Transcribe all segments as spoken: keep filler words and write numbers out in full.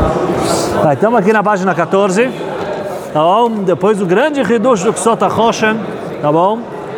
Tá, estamos aqui na página quatorze, tá bom? Depois do grande Hidush do Ksot HaChoshen, tá bom?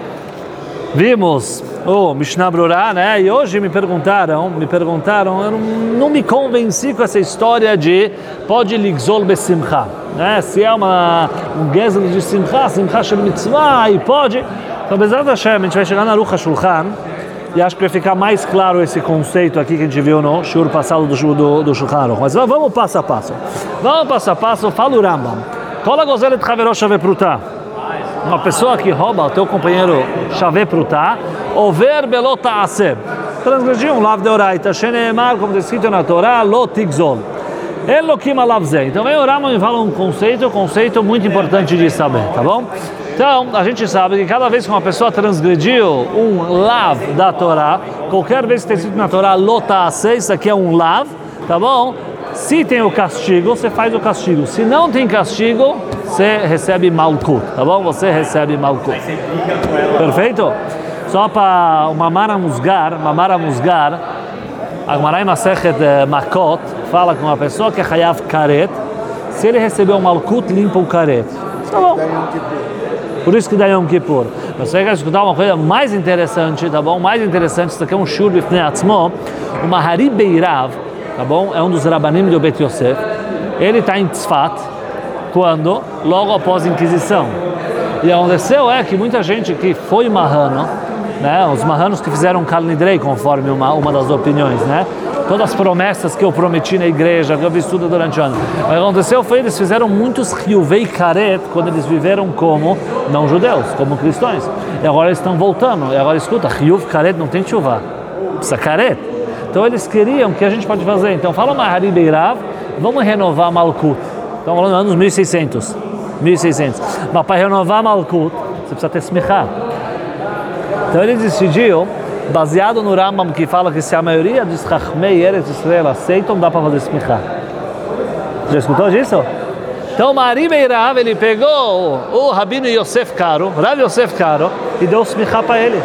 Vimos o Mishnah Brura, né? E hoje me perguntaram, me perguntaram, eu não, não me convenci com essa história de pode ligzol besimcha, né? Se é uma, um gezel de simcha, simcha shel mitzvah, e pode. Então, Bezrat Hashem, a gente vai chegar na Aruch HaShulchan, e acho que vai ficar mais claro esse conceito aqui que a gente viu no shiur passado do, do, do Shulchan Aruch. Mas vamos passo a passo. Vamos passo a passo, fala o Rambam. Kol hagozel et chavero shaveh pruta. Uma pessoa que rouba o teu companheiro shaveh pruta, over belo ta'aseh. Transgrediu um lav de oraita, sheneemar, como descrito na Torá, lo tigzol. Elokim alav zeh. Então vem o Rambam e fala um conceito, um conceito muito importante de saber, tá bom? Então, a gente sabe que cada vez que uma pessoa transgrediu um lav da Torá, qualquer vez que tem escrito na Torá, lo ta'aseh, isso aqui é um lav, tá bom? Se tem o castigo, você faz o castigo. Se não tem castigo, você recebe malkut, tá bom? Você recebe malkut. Perfeito? Só para o mamara musgar, mamara musgar, a Gemara em Masechet Makot fala com uma pessoa que é chayav karet, se ele recebeu malkut, limpa o karet. Tá bom? Por isso que dá Yom Kippur. Mas você quer escutar uma coisa mais interessante, tá bom? Mais interessante, isso aqui é um shur bifnei atzmo, o Mahari Beirav, tá bom? É um dos rabanim do Bet Yosef. Ele está em Tzfat, quando? Logo após a Inquisição. E aconteceu é que muita gente que foi marrano, né? Os marranos que fizeram Kal Nidrei, conforme uma, uma das opiniões, né? Todas as promessas que eu prometi na igreja, que eu fiz tudo durante o ano. O que aconteceu foi que eles fizeram muitos Chiyuvei Karet quando eles viveram como não-judeus, como cristãos. E agora eles estão voltando. E agora escuta, Chiyuv Karet não tem Tchuvah, precisa Karet. Então eles queriam, o que a gente pode fazer? Então fala Mahari Beirav, vamos renovar Malkut. Estamos falando anos mil e seiscentos. mil e seiscentos. Mas para renovar Malkut, você precisa ter Smichá. Então ele decidiu, baseado no Rambam que fala que se a maioria dos Chachmei Eretz Israel aceitam, dá para fazer Smichá. Já escutou disso? Então Mahari Beirav, ele pegou o Rabino Yosef Karo, Rav Yosef Karo, e deu Smichá para ele.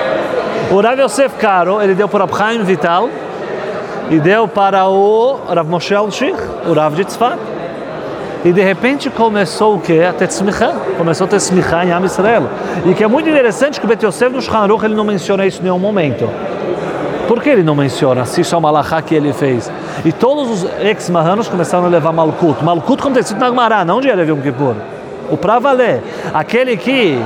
O Rav Yosef Karo, ele deu para o Chaim Vital e deu para o Rav Moshe Alshich, o Rav de Tzfat. E de repente começou o quê? A ter tzmichá. Começou a ter tzmichá em Am Israel. E que é muito interessante que o Bet Yosef no Shulchan Aruch ele não menciona isso em nenhum momento. Por que ele não menciona? Se isso é uma malachá que ele fez. E todos os ex-marranos começaram a levar Malkut. Malkut como tem sido na Gemara, não de Erev Yom Kippur. O pra valer. Aquele que...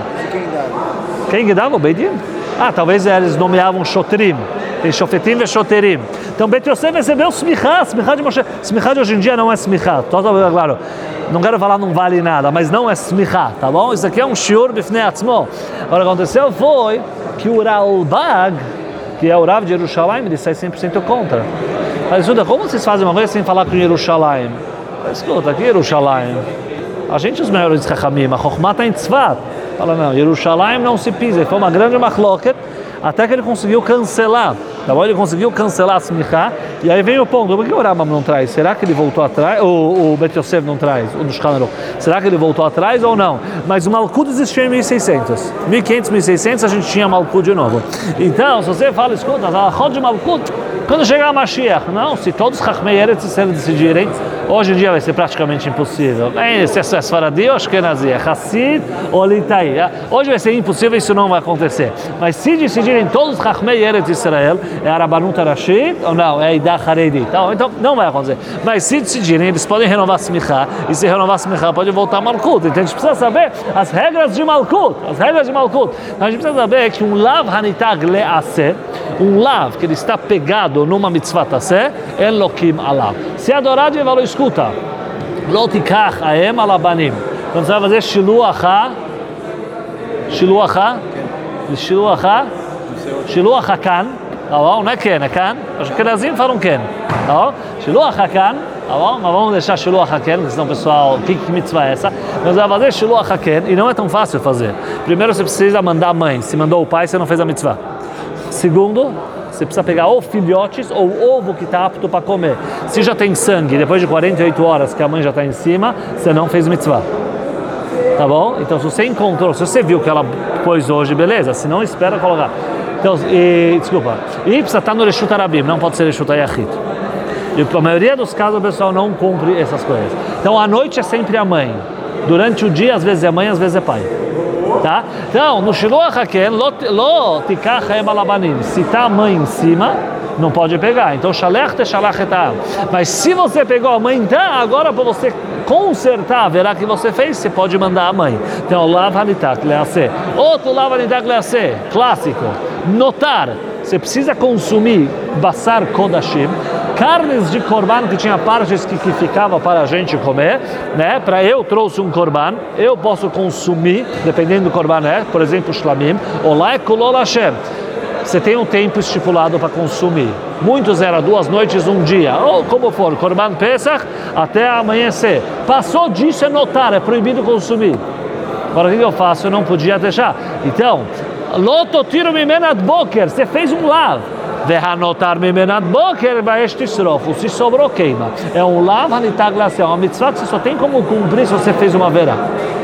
Quem que dava? O Beidin? Ah, talvez eles nomeavam Shotrim. Tem Shofetim e Shoterim. Então Bet Yosef recebeu Smichá, Smichá de Moshe. Smichá de hoje em dia não é Smichá. Claro, não quero falar não vale nada, mas não é Smichá, tá bom? Isso aqui é um shiur bifnei atzmo. Agora, o que aconteceu foi que o Ralbag, que é o Rav de Jerusalém, ele sai cem por cento contra. Mas escuta, como vocês fazem uma coisa sem falar com Jerusalém? Escuta, aqui Jerusalém. A gente os maiores de Chachamim, a Chokhmah está em Tzfat. Fala, não, Jerusalém não se pisa. Foi uma grande machloket, até que ele conseguiu cancelar. Tá bom? Ele conseguiu cancelar a Smichá. E aí vem o ponto, por que o Rambam não traz? Será que ele voltou atrás? Ou o Bet Yosef não traz? O do Shulchan Aruch. Será que ele voltou atrás ou não? Mas o Malkut existia em mil e seiscentos. mil e quinhentos, mil e seiscentos a gente tinha Malkut de novo. Então, se você fala, escuta, a de Malkut, quando chegar a Mashiach, não, se todos os Chachmei Eretz Israel decidirem, hoje em dia vai ser praticamente impossível. Se é Sfaradi ou Ashkenazi, é Hassid ou Litai. Hoje vai ser impossível, isso não vai acontecer. Mas se decidirem todos os Chachmei Eretz Israel, é a Rabbanut Rashit ou não, é a Ida Haredi. Então, então não vai acontecer. Mas se decidirem, eles podem renovar Smichá, e se renovar Smichá pode voltar a Malkut. Então a gente precisa saber as regras de Malkut, as regras de Malkut. Então a gente precisa saber que um Lav Hanitag Le'aseh, um Lav que ele está pegado numa mitzvah taseh, Elokim alav. Se adorar, ele falou, escuta, Lo tikach aem alabanim. Quando você vai fazer Shiluachá, Shiluachá, Shiluachá, Shiluachá kan, tá bom? Não é ken, é kan. Os Ashkenazim falam ken, tá bom? Shiluachá kan, tá bom? Mas vamos deixar Shiluachá ken, porque senão o pessoal, que, que mitzvah é essa? Mas vai fazer Shiluachá ken, e não é tão fácil fazer. Primeiro você precisa mandar a mãe. Se mandou o pai, você não fez a mitzvah. Segundo, você precisa pegar ou filhotes ou ovo que está apto para comer. Se já tem sangue, depois de quarenta e oito horas que a mãe já está em cima, você não fez mitzvah. Tá bom? Então, se você encontrou, se você viu que ela pôs hoje, beleza. Se não, espera colocar. Então, e, desculpa. E precisa estar no Reshut Arabim, não pode ser Reshut Hayachid. E a maioria dos casos o pessoal não cumpre essas coisas. Então a noite é sempre a mãe. Durante o dia, às vezes é mãe, às vezes é pai. Tá? Então, no Shiloach Haken, lo tikach haem alabanim. Se está a mãe em cima, não pode pegar. Então, shalech te shalach etam. Mas se você pegou a mãe, então, agora para você consertar, verá que você fez, você pode mandar a mãe. Então, lav hanitak lease. Outro lav hanitak lease, clássico. Notar, você precisa consumir basar kodashim, carnes de korban que tinha partes que, que ficava para a gente comer, né? Para eu trouxe um korban, eu posso consumir, dependendo do korban, né? Por exemplo, shlamim, olá kulol Hashem. Você tem um tempo estipulado para consumir. Muitos eram duas noites, um dia, ou como for, korban pesach até amanhecer. Passou disso é notar, é proibido consumir. Agora o que eu faço? Eu não podia deixar. Então, lototiro mimenat boker, você fez um lav. Verhanotar mimenat boker, baestisrofu, se sobrou queima. É um lav hanitag lease, é uma mitzvah que você só tem como cumprir se você fez uma verá.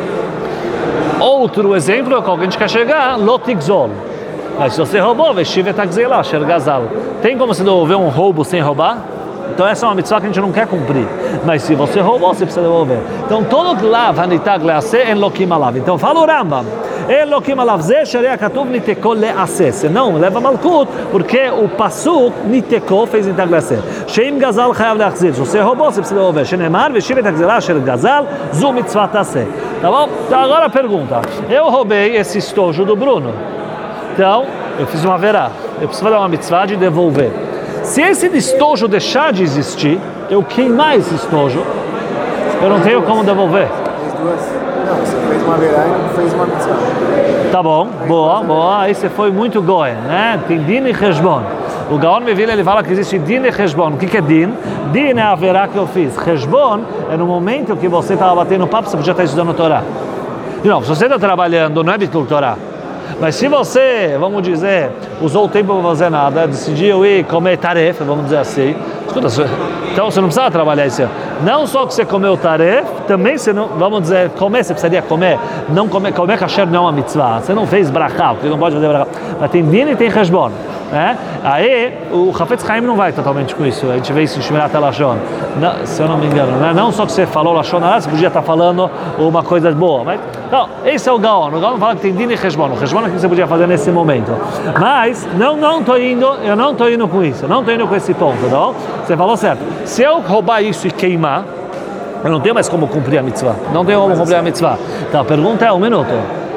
Outro exemplo é que alguém quer chegar, lotigzol. Mas se você roubou, vestive tagzela, shergazal. Tem como você devolver um roubo sem roubar? Então essa é uma mitzvah que a gente não quer cumprir. Mas se você roubou, você precisa devolver. Então todo lav hanitag lease en lokim alav. Então fala o Rambam. Elokim alav ze sharia katuv nitekol lease. Senão leva malkut, porque o pasuk nitekol fez nitag lease. Sheim gazal chayav leachzir. Se você roubou, você precisa devolver. Shenemar veshivet tagzela sher gazal zu mitzvah tase. Tá bom? Então agora a pergunta. Eu roubei esse estojo do Bruno. Então eu fiz uma verá. Eu preciso fazer uma mitzvah de devolver. Se esse estojo deixar de existir, eu queimar esse estojo, eu não tenho como devolver. Fez duas. Não, você fez uma verá e não fez uma mitzvah. Tá bom, boa, boa. Aí você foi muito goen, né? Tem din e cheshbon. O Gaon Mevilha, ele fala que existe din e cheshbon. O que que é din? Din é a verá que eu fiz. Cheshbon é no momento que você estava batendo papo, você podia estar estudando Torá. Não, se você está trabalhando, não é bitul Torá. Mas se você, vamos dizer, usou o tempo para fazer nada, decidiu ir comer tarefa, vamos dizer assim, escuta, então você não precisava trabalhar esse ano. Não só que você comeu tarefa, também você não, vamos dizer, comer, você precisaria comer, não comer, comer kasher não é uma mitzvah, você não fez brachá, porque não pode fazer brachá, mas tem din e tem cheshbon, né? Aí o Hafetz Chaim não vai totalmente com isso, a gente vê isso em Shmirat HaLashon, se eu não me engano, né? Não só que você falou Lashon Hara, você podia estar falando uma coisa boa, mas não, esse é o Gaon, o Gaon fala que tem din e cheshbon, o cheshbon é o que você podia fazer nesse momento, mas não, não estou indo, eu não estou indo com isso, eu não estou indo com esse ponto, não? Você falou certo, se eu roubar isso e queimar, eu não tenho mais como cumprir a mitzvah, não tenho como cumprir a mitzvah. Então a pergunta é, um minuto,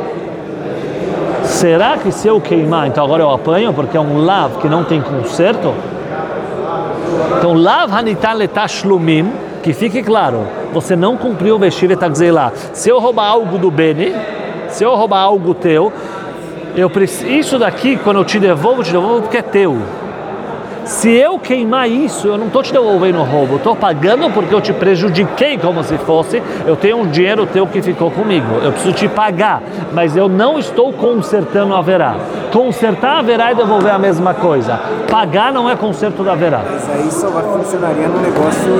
será que se eu queimar, então agora eu apanho, porque é um lav que não tem conserto? Então lav hanitan letashlumim, que fique claro, você não cumpriu o vestir etagzeilá. Se eu roubar algo do Beni, se eu roubar algo teu, eu preciso, isso daqui, quando eu te devolvo, eu te devolvo porque é teu. Se eu queimar isso, eu não estou te devolvendo o roubo, eu estou pagando porque eu te prejudiquei como se fosse, eu tenho um dinheiro teu que ficou comigo, eu preciso te pagar, mas eu não estou consertando a verá. Consertar a verá e devolver a mesma coisa. Pagar não é conserto da verá. Mas aí só vai funcionaria no negócio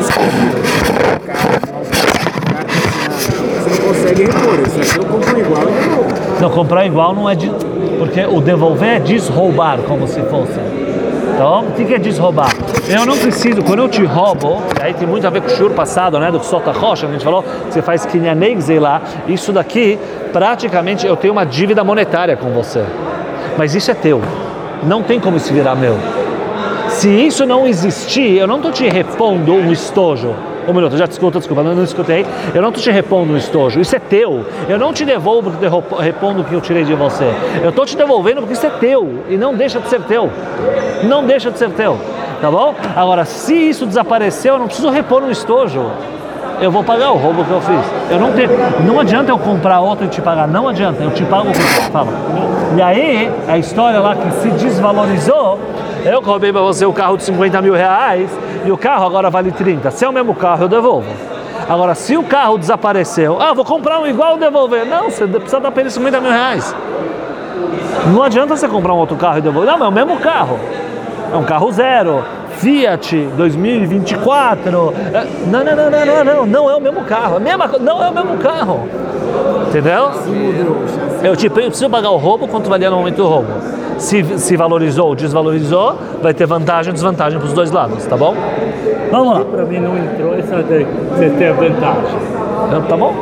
você não consegue repor, isso aqui eu compro igual e devolvo. Não, comprar igual não é de... porque o devolver é desroubar como se fosse. Então, o que é desroubar? Eu não preciso, quando eu te roubo, aí tem muito a ver com o shiur passado, né, do Sota Rocha, a gente falou que você faz kinyanei lá, isso daqui, praticamente, eu tenho uma dívida monetária com você. Mas isso é teu, não tem como isso virar meu. Se isso não existir, eu não estou te repondo um estojo. Um minuto, já desculpa, desculpa, não, não escutei. Eu não estou te repondo um estojo, isso é teu. Eu não te devolvo porque repondo o que eu tirei de você. Eu estou te devolvendo porque isso é teu e não deixa de ser teu. Não deixa de ser teu, tá bom? Agora, se isso desapareceu, eu não preciso repor um estojo. Eu vou pagar o roubo que eu fiz. Eu não tenho, não adianta eu comprar outro e te pagar, não adianta, eu te pago o que eu falo. E aí, a história lá que se desvalorizou, eu roubei para você o carro de cinquenta mil reais e o carro agora vale trinta. Se é o mesmo carro, eu devolvo. Agora, se o carro desapareceu, ah, vou comprar um igual e devolver. Não, você precisa dar para ele cinquenta mil reais. Não adianta você comprar um outro carro e devolver. Não, mas é o mesmo carro. É um carro zero, Fiat dois mil e vinte e quatro. Não, não, não, não, não, não, não é o mesmo carro. A mesma, não é o mesmo carro. Entendeu? Se mudou. Eu, tipo, eu preciso pagar o roubo quanto valia no momento do roubo. Se, se valorizou ou desvalorizou, vai ter vantagem e desvantagem para os dois lados, tá bom? Vamos lá. Para mim não entrou essa de você ter a vantagem. Então, tá bom?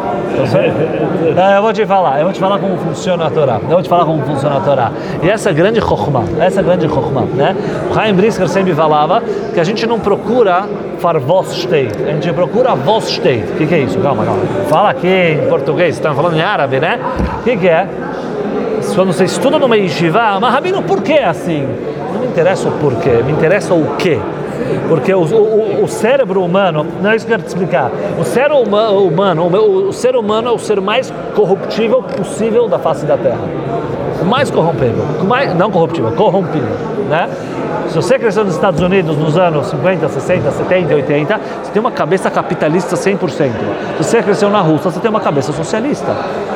É, eu vou te falar, eu vou te falar como funciona a Torá. Eu vou te falar como funciona a Torá. E essa grande chokhmah, essa grande chokhmah, né? O Chaim Brisker sempre falava que a gente não procura farvos shteit, a gente procura vos shteit. O que, que é isso? Calma, calma. Fala aqui em português, estão falando em árabe, né? O que, que é? Quando você estuda numa yeshiva, mas Rabino, por que é assim? Não me interessa o porquê, me interessa o quê. Porque o, o, o cérebro humano, não é isso que eu quero te explicar, o cérebro humano, o, o ser humano é o ser mais corruptível possível da face da Terra. O mais corrompível, mais, não corruptível, corrompível, né? Se você cresceu nos Estados Unidos nos anos cinquenta, sessenta, setenta, oitenta, você tem uma cabeça capitalista cem por cento. Se você cresceu na Rússia, você tem uma cabeça socialista.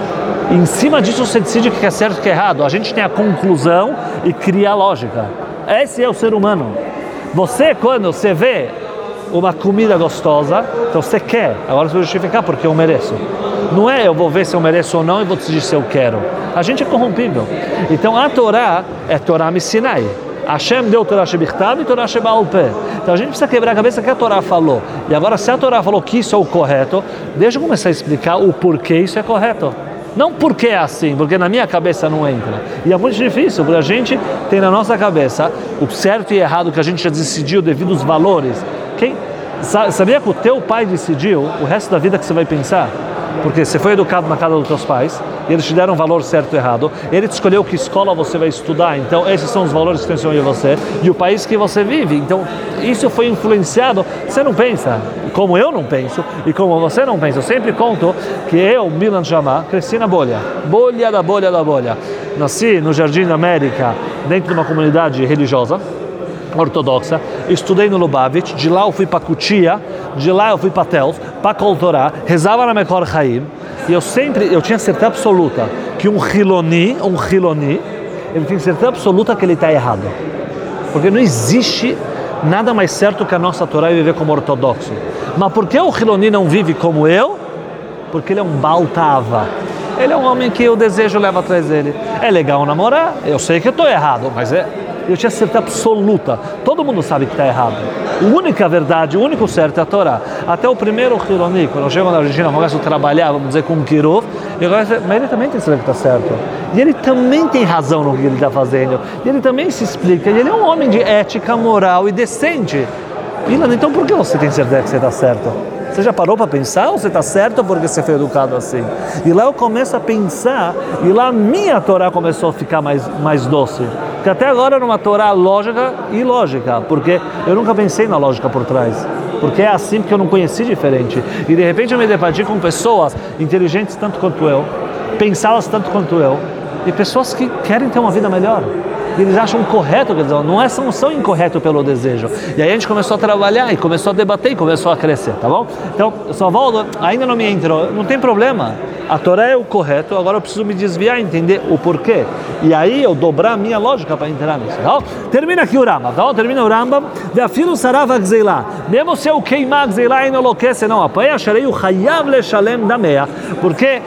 E em cima disso você decide o que é certo e o que é errado. A gente tem a conclusão e cria a lógica. Esse é o ser humano. Você, quando você vê uma comida gostosa, então você quer, agora você vai justificar porque eu mereço. Não é eu vou ver se eu mereço ou não e vou decidir se eu quero. A gente é corrompível. Então a Torá é Torá Missinai. Hashem deu Torá Shebichtav e Torá Shebaal Peh. Então a gente precisa quebrar a cabeça que a Torá falou. E agora, se a Torá falou que isso é o correto, deixa eu começar a explicar o porquê isso é correto. Não porque é assim, porque na minha cabeça não entra. E é muito difícil, porque a gente tem na nossa cabeça o certo e errado que a gente já decidiu devido aos valores. Quem, sabia que o teu pai decidiu o resto da vida que você vai pensar? Porque você foi educado na casa dos teus pais, e eles te deram um valor certo e errado, ele te escolheu que escola você vai estudar, então esses são os valores que estão em você, e o país que você vive, então isso foi influenciado, você não pensa, como eu não penso, e como você não pensa. Eu sempre conto que eu, Milan Jamá, cresci na bolha, bolha da bolha da bolha, nasci no Jardim da América, dentro de uma comunidade religiosa, ortodoxa, estudei no Lubavitch, de lá eu fui para Kutia, de lá eu fui para Tels, para Kol Torah, rezava na Mekor Chaim, e eu sempre, eu tinha certeza absoluta que um Hiloni, um Hiloni, ele tinha certeza absoluta que ele está errado, porque não existe nada mais certo que a nossa Torá e viver como ortodoxo. Mas por que o Hiloni não vive como eu? Porque ele é um Baltava. Ele é um homem que o desejo leva atrás dele. É legal namorar, eu sei que eu estou errado, mas é... Eu tinha certeza absoluta. Todo mundo sabe que está errado. A única verdade, o único certo é a Torá. Até o primeiro Hiloni, quando eu chego na Argentina, começo a trabalhar, vamos dizer, com um Kirov, eu começo, mas ele também tem certeza que está certo. E ele também tem razão no que ele está fazendo. E ele também se explica. E ele é um homem de ética, moral e decente. Milan, então por que você tem certeza que você está certo? Você já parou para pensar ou você está certo porque você foi educado assim? E lá eu começo a pensar, e lá a minha Torá começou a ficar mais, mais doce. Porque até agora era uma Torá lógica e ilógica, porque eu nunca pensei na lógica por trás. Porque é assim, porque eu não conheci diferente. E de repente eu me deparei com pessoas inteligentes tanto quanto eu, pensadas tanto quanto eu, e pessoas que querem ter uma vida melhor. E eles acham correto, quer dizer, não é são, são incorreto pelo desejo. E aí a gente começou a trabalhar, e começou a debater, e começou a crescer, tá bom? Então, eu só volto, ainda não me entrou, não tem problema. A Torá é o correto, agora eu preciso me desviar e entender o porquê. E aí eu dobrar a minha lógica para entrar nisso, tá bom? Termina aqui o Rambam, tá bom? Termina o Rambam. Ve'afilu sarav ha'gzeilá. Mesmo se eu queimar a gzeilá e não enlouquece, não apanha, sharei o chayav leshalem da meia. Porque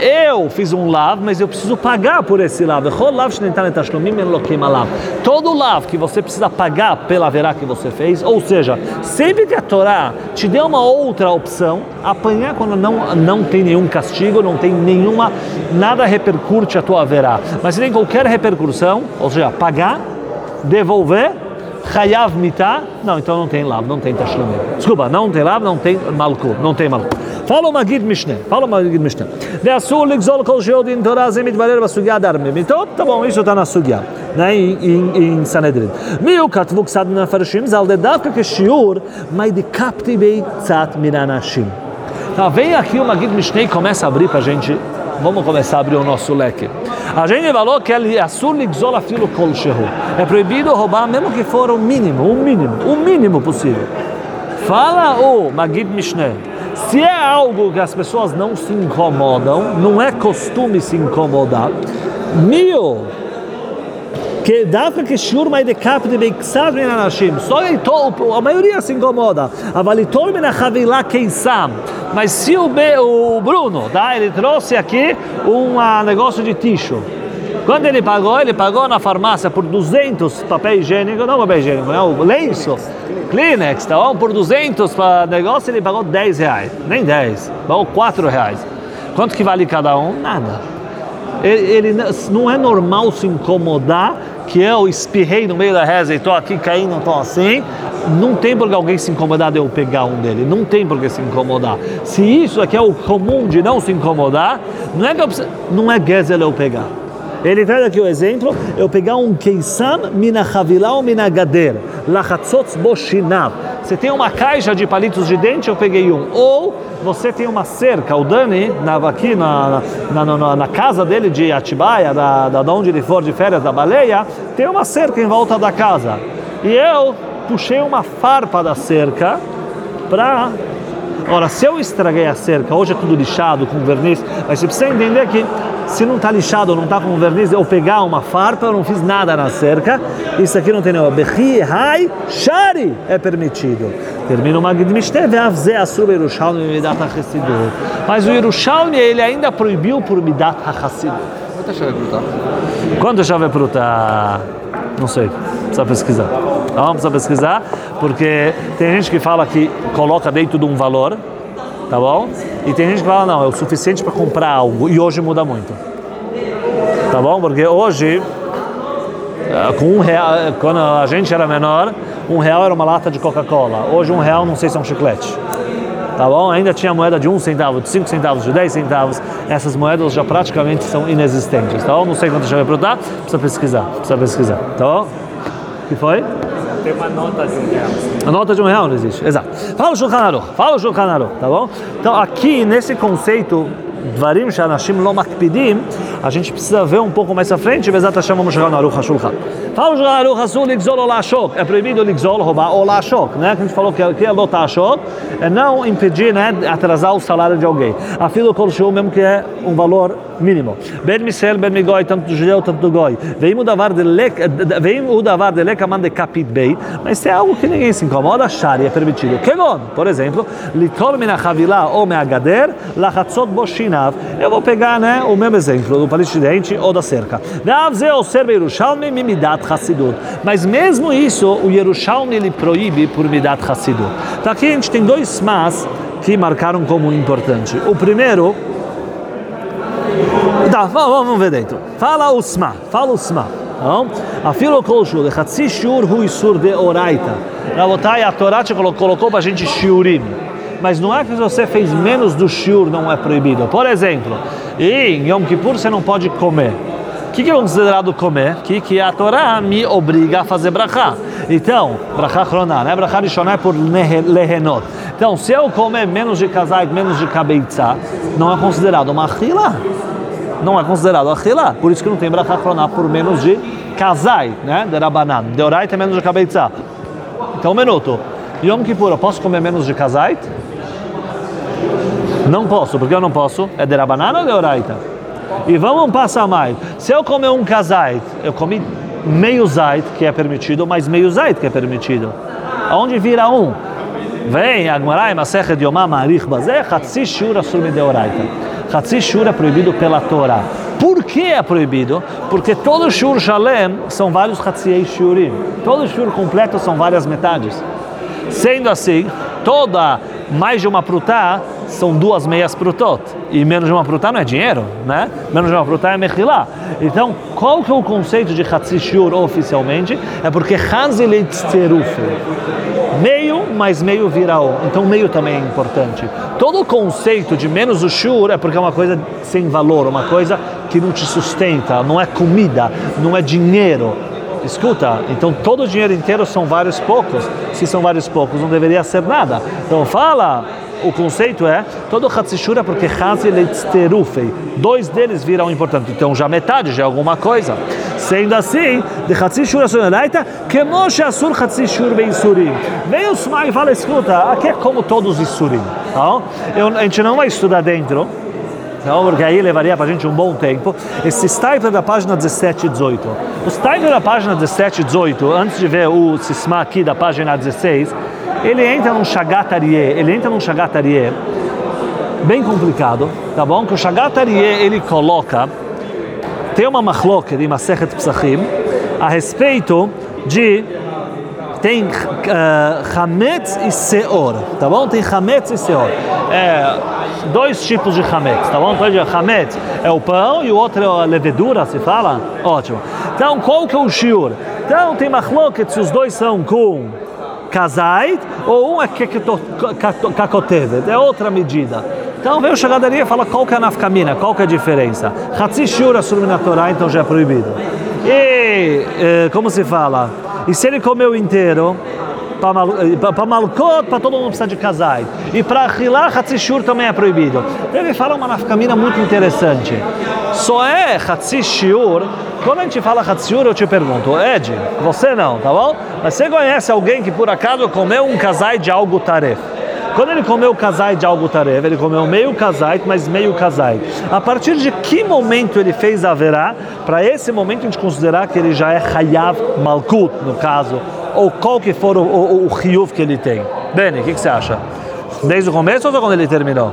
eu fiz um lav, mas eu preciso pagar por esse lav. Todo lav que você precisa pagar pela verá que você fez, ou seja, sempre que a Torá te deu uma outra opção, apanhar quando não, não tem nenhum castigo, não tem nenhuma, nada repercute a tua verá. Mas se tem qualquer repercussão, ou seja, pagar, devolver, chayav mitah, não, então não tem lav, não tem tashlumim. Desculpa, não tem lav, não tem malkut, não tem malkut. Fala o Magid Mishneh, fala o Magid Mishneh. Ve'asur ligzol kol she'odin Torah ze mitvarer b'sugya darmim. Então, tá bom, isso está na sugya, né, em, em Sanedrin. Miu katvu ksad min hafarshim zal de davka ke shiur mai de kapti bei tzat min anashim. Então, vem aqui o Magid Mishneh e começa a abrir para a gente, vamos começar a abrir o nosso leque. A gente falou que é asur ligzol afilo kol she'u. É proibido roubar mesmo que for o mínimo, o mínimo, o mínimo possível. Fala o Magid Mishneh. Se é algo que as pessoas não se incomodam, não é costume se incomodar, mil que dá para que shiur mais de cap de beiksad min anashim. Só a maioria se incomoda. Avalitor min achavilá keisam. Mas se o, o Bruno, tá? Ele trouxe aqui um negócio de ticho. Quando ele pagou, ele pagou na farmácia por duzentos papel higiênico, não papel higiênico, não, o lenço, Kleenex, tá bom? Por duzentos para negócio, ele pagou dez reais, nem dez, pagou quatro reais. Quanto que vale cada um? Nada. Ele, ele não é normal se incomodar que eu espirrei no meio da reza e estou aqui caindo, estou assim. Não tem por que alguém se incomodar de eu pegar um dele. Não tem por que se incomodar. Se isso aqui é o comum de não se incomodar, não é que eu preciso, não é gezel eu pegar. Ele traz aqui o exemplo, eu pegar um keisam mina chavilá ou mina gader, lachatzotz boshinav. Você tem uma caixa de palitos de dente, eu peguei um. Ou você tem uma cerca, o Dani, na, aqui na, na, na, na casa dele de Atibaia, da, da onde ele for de férias, da baleia, tem uma cerca em volta da casa. E eu puxei uma farpa da cerca para... Ora, se eu estraguei a cerca, hoje é tudo lixado, com verniz, mas você precisa entender que se não está lixado, não está com verniz, eu pegar uma farpa, eu não fiz nada na cerca, isso aqui não tem nenhuma. Bechi, hai, shari, é permitido. Termina o Magid Mishneh, ve'avzeh asur be'Yerushalmi midat hachassidut. Mas o Yerushalmi, ele ainda proibiu por midat hachassidut. Quanto a chave bruta? Quanto a chave bruta? Não sei, precisa pesquisar. Não, precisa pesquisar, porque tem gente que fala que coloca dentro de um valor, tá bom? E tem gente que fala, não, é o suficiente para comprar algo, e hoje muda muito. Tá bom? Porque hoje, com um real, quando a gente era menor, um real era uma lata de Coca-Cola. Hoje um real, não sei se é um chiclete. Tá bom? Ainda tinha moeda de um centavo, de cinco centavos, de dez centavos. Essas moedas já praticamente são inexistentes, tá bom? Não sei quanto já vai produzir, precisa pesquisar, precisa pesquisar, tá bom? O que foi? Tem uma nota de um real. A nota de um real não existe, exato. Fala o Shulchan Aruch, fala o Shulchan Aruch, tá bom? Então aqui, nesse conceito, Dvarim Shanashim Lo Makpidim, a gente precisa ver um pouco mais à frente, Bezat Hashem vamos chegar no Aruch HaShulchan. Fala o Shulchan Aruch, Asur Ligzol ou Lashok, é proibido Ligzol, roubar ou Lashok, né? Que a gente falou que aqui é Lota Ashok, é não impedir, né, atrasar o salário de alguém. Afilo Kol Shul, mesmo que é um valor mínimo. Ben Misel, Ben Migoi, tanto do judeu, tanto do goi. Vem o davar de lek, vem o davar de lek, amande kapit bei, mas tem algo que ninguém se incomoda, shari é permitido. Kegon, por exemplo, litol min havilá ou me agader, lachatzot boshinav. Eu vou pegar, né, o mesmo exemplo do palito de dente ou da cerca. Ve'avzeh o ser Yerushalmi mimidat chassidut. Mas mesmo isso, o Yerushalmi ele proíbe por midat chassidut. Então aqui a gente tem dois smas que marcaram como importante. O primeiro, tá, vamos ver dentro. Fala o sma, fala o sma. Afilo kol shur, lechatzi shur hu isur de oraita. Rabotai, a Torá te colocou pra gente shiurim. Mas não é que você fez menos do shiur, não é proibido. Por exemplo, em Yom Kippur você não pode comer. O que, que é considerado comer? O que, que a Torá me obriga a fazer brachá. Então, brachá chroná, né? Brachá rishoná é por lehenot. Então, se eu comer menos de kazait, menos de kabeitzá, não é considerado uma achilá. Não é considerado achilá. Por isso que não tem brachá chroná por menos de kazait, né? De rabanan. De oraita é menos de kabeitzá. Então, um minuto. Yom Kippur, eu posso comer menos de kazait? Não posso, porque eu não posso. É de rabanan ou de oraita? E vamos passar mais. Se eu comer um kazait, eu comi meio zait, que é permitido, mas meio zait que é permitido. Aonde vira um? Vem, Agmarai, Masechet Yomá, Marich Bazeh, Chatzi Shur Asur Mideoraita. Chatzi Shur é proibido pela Torá. Por que é proibido? Porque todo Shur Shalem são vários Chatziei Shurim. Todo Shur completo são várias metades. Sendo assim, toda mais de uma prutá são duas meias prutot. E menos de uma prutá não é dinheiro, né? Menos de uma prutá é mechilá. Então, qual que é o conceito de Chatzi Shur oficialmente? É porque Hanzilet Terufe. Meio mais meio vira um. Então, meio também é importante. Todo o conceito de menos o shur é porque é uma coisa sem valor, uma coisa que não te sustenta, não é comida, não é dinheiro. Escuta, então todo o dinheiro inteiro são vários poucos. Se são vários poucos, não deveria ser nada. Então fala, o conceito é, todo Hatzishur é porque Haziletzterufei, dois deles viram importante. Então já metade, já é alguma coisa. Sendo assim, de Hatzishur Asunelaita, que Moshe Asur Hatzishur Beisurim. Vem o Sma e fala, escuta, aqui é como todos os Isurim. Tá? Eu, a gente não vai estudar dentro, então, porque aí levaria para a gente um bom tempo. Esse stipler da página dezessete e dezoito. O stipler da página dezessete e dezoito, antes de ver o Sisma aqui da página dezesseis, ele entra num Shagat Aryeh, ele entra num Shagat Aryeh bem complicado, tá bom? Que o Shagat Aryeh, ele coloca, tem uma machloket de Masechet Psachim a respeito de, tem uh, Hametz e Seor, tá bom? Tem Hametz e Seor. É, dois tipos de Hametz, tá bom? Então, Hametz é o pão e o outro é a levedura, se fala? Ótimo. Então, qual que é o shiur? Então, tem machloket se os dois são com kazait ou um é kakotevet, é outra medida. Então veio o Shagat Aryeh e fala qual que é a nafkamina, qual que é a diferença. Hatzi shiur asur min haTorah, então já é proibido. E, eh, como se fala? E se ele comeu inteiro, para malkot, para todo mundo precisa de kazait. E para achilar, hatzi shiur também é proibido. Então ele fala uma nafkamina muito interessante. Só é hatzi shiur. Quando a gente fala Hatzur, eu te pergunto, Ed, você não, tá bom? Mas você conhece alguém que por acaso comeu um kazai de algo taref? Quando ele comeu o kazai de algo taref, ele comeu meio kazai, mas meio kazai. A partir de que momento ele fez haverá, para esse momento a gente considerar que ele já é Hayav Malkut, no caso, ou qual que for o, o, o Hiyuv que ele tem? Beni, o que, que você acha? Desde o começo ou só quando ele terminou?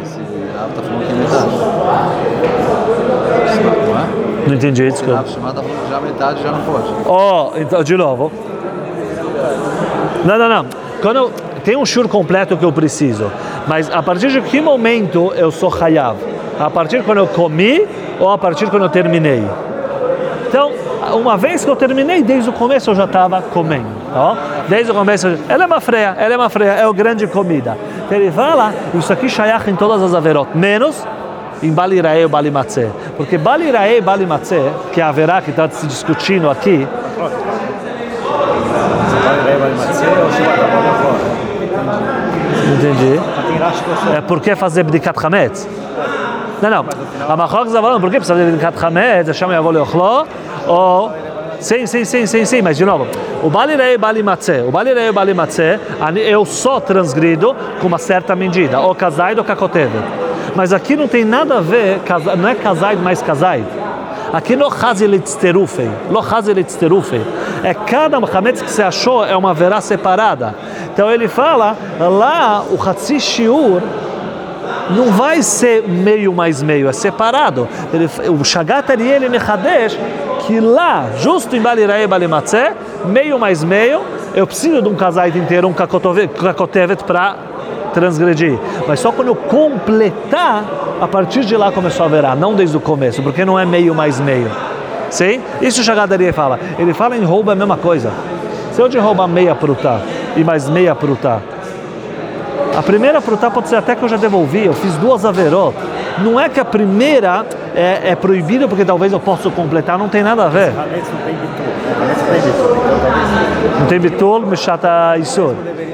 Não entendi, desculpa. Já metade já não pode. Ó, oh, então, de novo. Não, não, não. Quando tem um shur completo que eu preciso, mas a partir de que momento eu sou hayav? A partir quando eu comi ou a partir quando eu terminei? Então, uma vez que eu terminei, desde o começo eu já estava comendo. Tá? Desde o começo, ela é uma freia, ela é uma freia, é o grande comida. Então ele fala, isso aqui shayach em todas as averot, menos em Bali Irae e Bali Matzeh. Porque Bali Irae e Bali Matzeh, que é a verá que está se discutindo aqui. Entendi. É por que fazer Bdikat Hametz? Não, não. A Machok está falando, por que precisa fazer Bdikat Hametz? Chama Yavol Yochlo? Ou... Sim, sim, sim, sim, sim, mas de novo, o Bali Irae e Bali Matzeh, o Bali Irae e Bali Matzeh, eu só transgrido com uma certa medida, ou Kazai ou Kakotevet. Mas aqui não tem nada a ver, não é Kazai mais Kazai. Aqui no Chaziletzterufei, no Chaziletzterufei, é cada Hametz que você achou é uma verá separada. Então ele fala, lá o Hatzi Shiur não vai ser meio mais meio, é separado. Ele, o Shagat Aryeh ele mechadesh que lá, justo em Bali Irae e Bali Matzeh, meio mais meio, eu preciso de um Kazai inteiro, um Kakotevet para transgredir, mas só quando eu completar, a partir de lá começou a verá, não desde o começo, porque não é meio mais meio. Sim? Isso o Shagat Aryeh fala. Ele fala em roubo é a mesma coisa. Se eu te roubar meia prutá e mais meia prutá, a primeira prutá pode ser até que eu já devolvi, eu fiz duas averot. Não é que a primeira é, é proibida porque talvez eu possa completar, não tem nada a ver. Não tem bitul, mechata isur.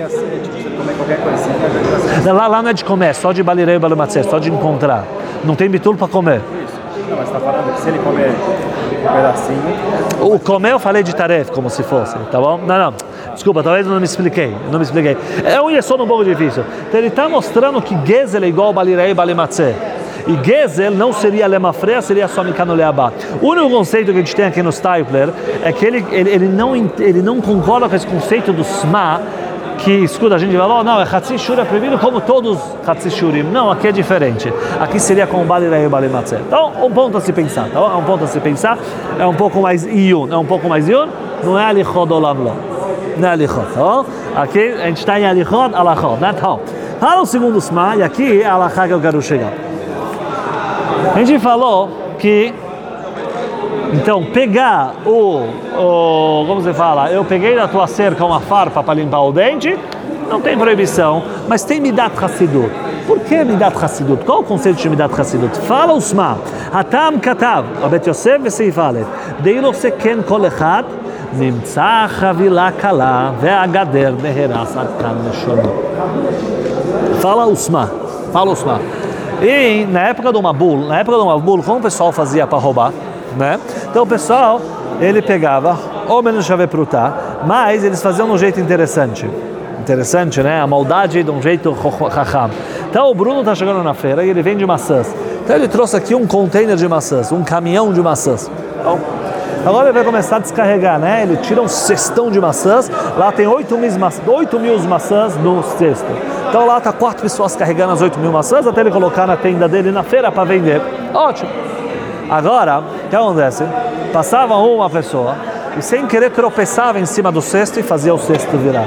Lá, lá não é de comer, só de Bali Irae e Bali Matzeh, só de encontrar. Não tem bitul para comer. Não, mas está falando que se ele comer um pedacinho... O comer eu falei de taref, como se fosse, tá bom? Não, não, desculpa, talvez eu não me expliquei, não me expliquei. É um yesod um pouco difícil. Então ele está mostrando que Gezel é igual ao Bali Irae e Bali Matzeh. E Gezel não seria Lemafreia, seria só Mikano Leabá. O único conceito que a gente tem aqui no Stipler é que ele, ele, ele, não, ele não concorda com esse conceito do Sma, que, escuta, a gente fala, oh, não, é Hatzi Shur é proibido como todos Hatzi Shurim. Não, aqui é diferente. Aqui seria com o Bali Irae e Bali Matzeh. Então, um ponto a se pensar, tá bom? É um ponto a se pensar, é um pouco mais Iyun, é um pouco mais Iyun, não é Alichot Olam Lo. Não é Alichot, tá bom? Aqui a gente está em Alichot, Alachot, né? Então, para o segundo Sma, e aqui é a Alachá que eu quero chegar. A gente falou que, então, pegar o, o, como você fala, eu peguei da tua cerca uma farpa para limpar o dente, não tem proibição, mas tem Midat Hassidut. Por que Midat Hassidut? Qual o conceito de Midat Hassidut? Fala o Sma, Hatam Katav, Abet Yosef Veseif Aleph, Deilo Seken Kol Echad, Nimtza Chavila Kala, Ve'agader Meheras Adkan Meshono. Fala o Sma, fala o Sma. E na época do Mabul, na época do Mabul, como o pessoal fazia para roubar, né? Então o pessoal, ele pegava, ou menos chave prutá, mas eles faziam de um jeito interessante. Interessante, né? A maldade de um jeito chacham. Então o Bruno está chegando na feira e ele vende maçãs. Então ele trouxe aqui um container de maçãs, um caminhão de maçãs. Então, agora ele vai começar a descarregar, né? Ele tira um cestão de maçãs, lá tem oito mil, oito mil maçãs no cesto. Então lá tá quatro pessoas carregando as oito mil maçãs até ele colocar na tenda dele na feira para vender. Ótimo. Agora, o que acontece? Passava uma pessoa e sem querer tropeçava em cima do cesto e fazia o cesto virar.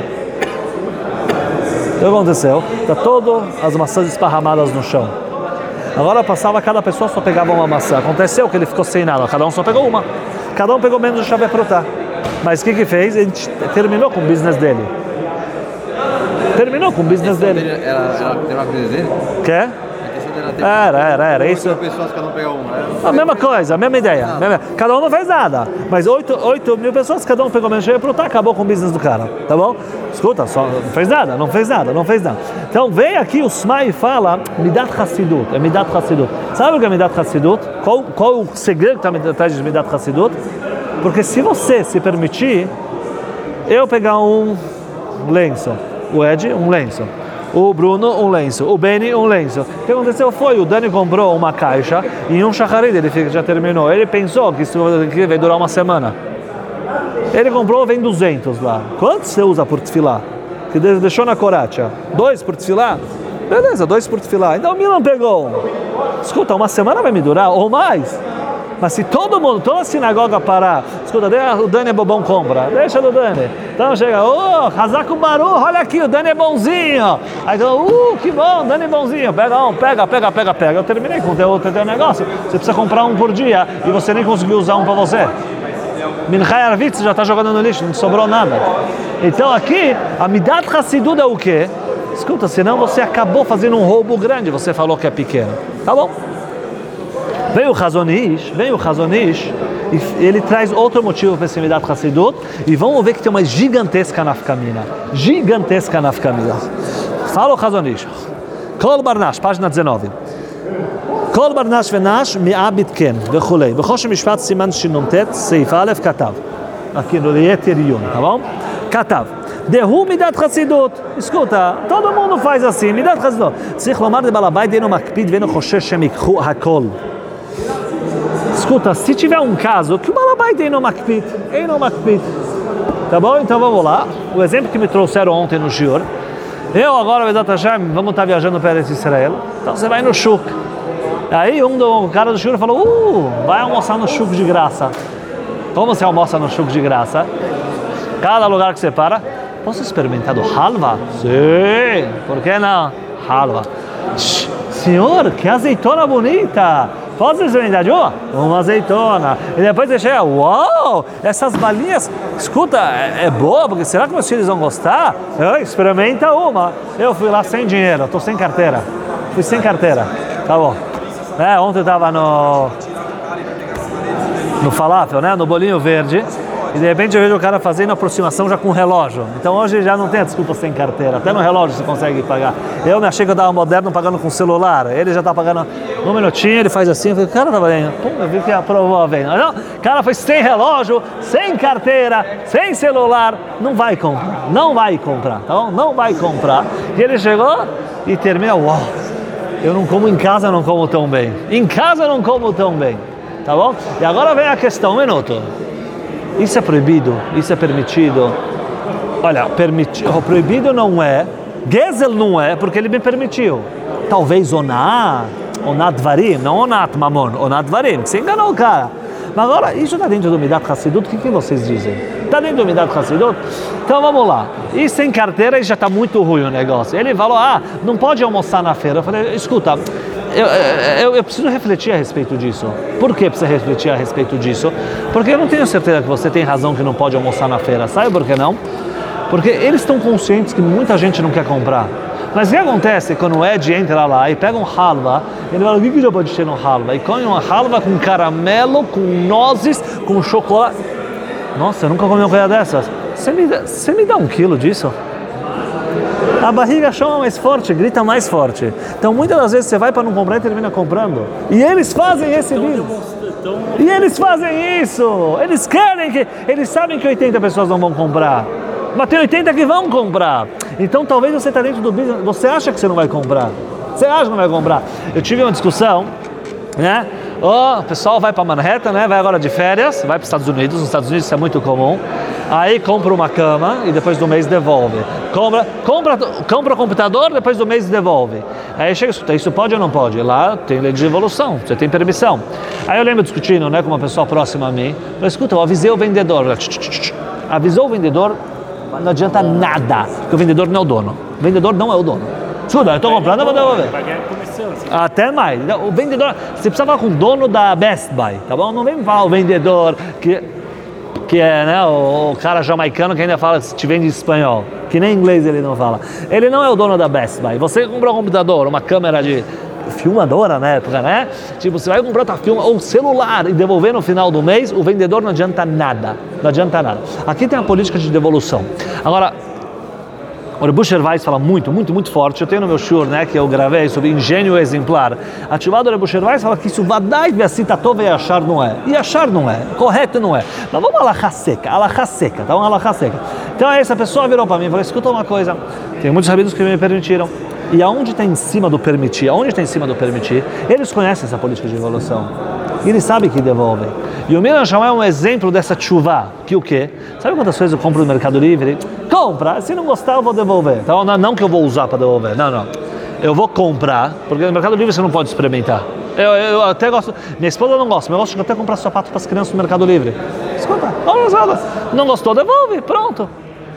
O que aconteceu? Tá todas as maçãs esparramadas no chão. Agora passava, cada pessoa só pegava uma maçã. Aconteceu que ele ficou sem nada, cada um só pegou uma. Cada um pegou menos do chave fruta. Mas o que que fez? Ele terminou com o business dele. Terminou com o business dele. Ela, ela tem uma business dele? Quer? Era, era, era isso. pessoas, cada um pegou uma. A mesma coisa, a mesma ideia. Mesma... Cada um não fez nada. Mas oito mil pessoas, cada um pegou menos chave fruta, acabou com o business do cara. Tá bom? Escuta, só não fez nada, não fez nada, não fez nada. Então vem aqui o Smai e fala Midat Hassidut, é Midat Hassidut. Sabe o que é Midat Hassidut? Qual, qual o segredo que está atrás de Midat Hassidut? Porque se você se permitir, eu pegar um lenço, o Ed, um lenço, o Bruno, um lenço, o Benny, um lenço. O que aconteceu foi, o Dani comprou uma caixa e um shacharit, ele já terminou. Ele pensou que isso vai durar uma semana. Ele comprou, vem duzentos lá. Quantos você usa por tefilá? Que deixou na coracha? Dois por tefilá? Beleza, dois por tefilá. Então o Milan pegou um. Escuta, uma semana vai me durar, ou mais. Mas se todo mundo, toda a sinagoga parar, escuta, o Dani é bobão, compra, deixa do Dani. Então chega, ô, oh, Hazako Baru, olha aqui, o Dani é bonzinho. Aí então, uh, que bom, Dani é bonzinho. Pega um, pega, pega, pega, pega. Eu terminei com o teu, teu negócio. Você precisa comprar um por dia e você nem conseguiu usar um para você. Minchai Arvitz já está jogando no lixo, não sobrou nada. Então aqui, a Midat Hassidut é o quê? Escuta, senão você acabou fazendo um roubo grande, você falou que é pequeno. Tá bom? Vem o Chazon Ish, vem o Chazon Ish, e ele traz outro motivo para esse Midat Hassidut, e vamos ver que tem uma gigantesca nafkamina. Gigantesca nafkamina. Fala o Chazon Ish. Kol Barnash, página dezenove. כל ברנש ונש מעביד כן וכולי. בחושן משפט סימן שינ"ט סעיף א' כתב. aqui no ליתר עיון, tá bom? כתב. דהו מידת חסידות. escuta, todo mundo faz assim, מידת חסידות. צריך לומר לבעל הבית אינו מקפיד ואינו חושש שהם ייקחו הכל. escuta, se tiver um caso que o בעל הבית אינו מקפיד, אינו מקפיד. Tá bom? Então vamos lá. O exemplo que me trouxeram ontem no shiur. Eu agora, Bezat Hashem, vamos estar viajando para Israel. Então você vai no shuk. Aí um do um cara do shur falou, uh, vai almoçar no shuk de graça. Como você almoça no shuk de graça? Cada lugar que você para, posso experimentar do halva? Sim, por que não? Halva. Shhh, senhor, que azeitona bonita! Posso experimentar de uma? Uma azeitona. E depois você chega, uau, essas balinhas, escuta, é, é boa, porque será que meus filhos vão gostar? Eu, experimenta uma. Eu fui lá sem dinheiro, estou sem carteira. Fui sem carteira, tá bom. É, ontem eu estava no, no falafel, né, no bolinho verde, e de repente eu vejo o cara fazendo aproximação já com relógio. Então hoje já não tem a desculpa sem carteira, até no relógio você consegue pagar. Eu me achei que eu estava moderno pagando com celular, ele já está pagando um minutinho, ele faz assim, eu falei, o cara estava vendo, pum, eu vi que aprovou a venda. Não, o cara foi sem relógio, sem carteira, sem celular, não vai comprar, não vai comprar, então não vai comprar. E ele chegou e termina, uau. Eu não como em casa, não como tão bem. Em casa eu não como tão bem. Tá bom? E agora vem a questão, um minuto. Isso é proibido? Isso é permitido? Olha, permiti- proibido não é. Gezel não é, porque ele me permitiu. Talvez oná, onat dvarim, não onat mamon, onat dvarim. Você enganou o cara. Mas agora, isso está dentro do Midat Hassidut, o que, que vocês dizem? Está dentro do Midat Hassidut? Então vamos lá. E sem carteira já está muito ruim o negócio. Ele falou, ah, não pode almoçar na feira. Eu falei, escuta, eu, eu, eu preciso refletir a respeito disso. Por que precisa refletir a respeito disso? Porque eu não tenho certeza que você tem razão que não pode almoçar na feira. Sabe por que não? Porque eles estão conscientes que muita gente não quer comprar. Mas o que acontece quando o Ed entra lá e pega um halva, ele fala, o que, que já pode ter no halva? E come uma halva com caramelo, com nozes, com chocolate. Nossa, eu nunca comi uma coisa dessas. Você me dá, você me dá um quilo disso? A barriga chama mais forte, grita mais forte. Então muitas das vezes você vai para não comprar e termina comprando. E eles fazem esse business. E eles fazem isso. Eles querem que... Eles sabem que oitenta pessoas não vão comprar. Mas tem oitenta que vão comprar. Então talvez você está dentro do business, você acha que você não vai comprar. Você acha que não vai comprar. Eu tive uma discussão né? Oh, o pessoal vai para Manhattan, né? Vai agora de férias, vai para os Estados Unidos. Nos Estados Unidos isso é muito comum. Aí compra uma cama e depois do mês devolve. Compra, compra, compra o computador, depois do mês devolve. Aí chega, escuta, isso pode ou não pode? Lá tem lei de devolução, você tem permissão. Aí eu lembro discutindo, né, com uma pessoa próxima a mim. Falei, escuta, eu avisei o vendedor. Avisou o vendedor, não adianta nada, porque o vendedor não é o dono. O vendedor não é o dono. Escuta, eu estou comprando, eu vou devolver. Até mais. O vendedor, você precisa falar com o dono da Best Buy, tá bom? Não vem falar o vendedor que, que é, né, o, o cara jamaicano que ainda fala, te vende em espanhol, que nem inglês ele não fala. Ele não é o dono da Best Buy. Você comprou um computador, uma câmera de filmadora na época, né? Tipo, você vai comprar outra filma ou um celular e devolver no final do mês, o vendedor não adianta nada. Não adianta nada. Aqui tem a política de devolução. Agora, o Rebbe Shervais fala muito, muito, muito forte. Eu tenho no meu shiur, né, que eu gravei sobre engenho exemplar. Ativado o Rebbe Shervais fala que isso vadai ve'asitatov e achar não é. E achar não é, correto não é. Mas vamos alahá seca, alahá seca, tá? Uma alahá seca. Então essa pessoa virou para mim e falou, escuta uma coisa, tem muitos sabidos que me permitiram. E aonde está em cima do permitir, aonde está em cima do permitir, eles conhecem essa política de evolução. E eles sabem que devolvem. E o Milan Shammai é um exemplo dessa chuva, que o quê? Sabe quantas vezes eu compro no Mercado Livre? Compra, se não gostar eu vou devolver. Então, não, não que eu vou usar para devolver, não, não. Eu vou comprar, porque no Mercado Livre você não pode experimentar. Eu, eu, eu até gosto, minha esposa não gosta, mas eu gosto de até comprar sapato para as crianças no Mercado Livre. Escuta, não gostou, devolve, pronto.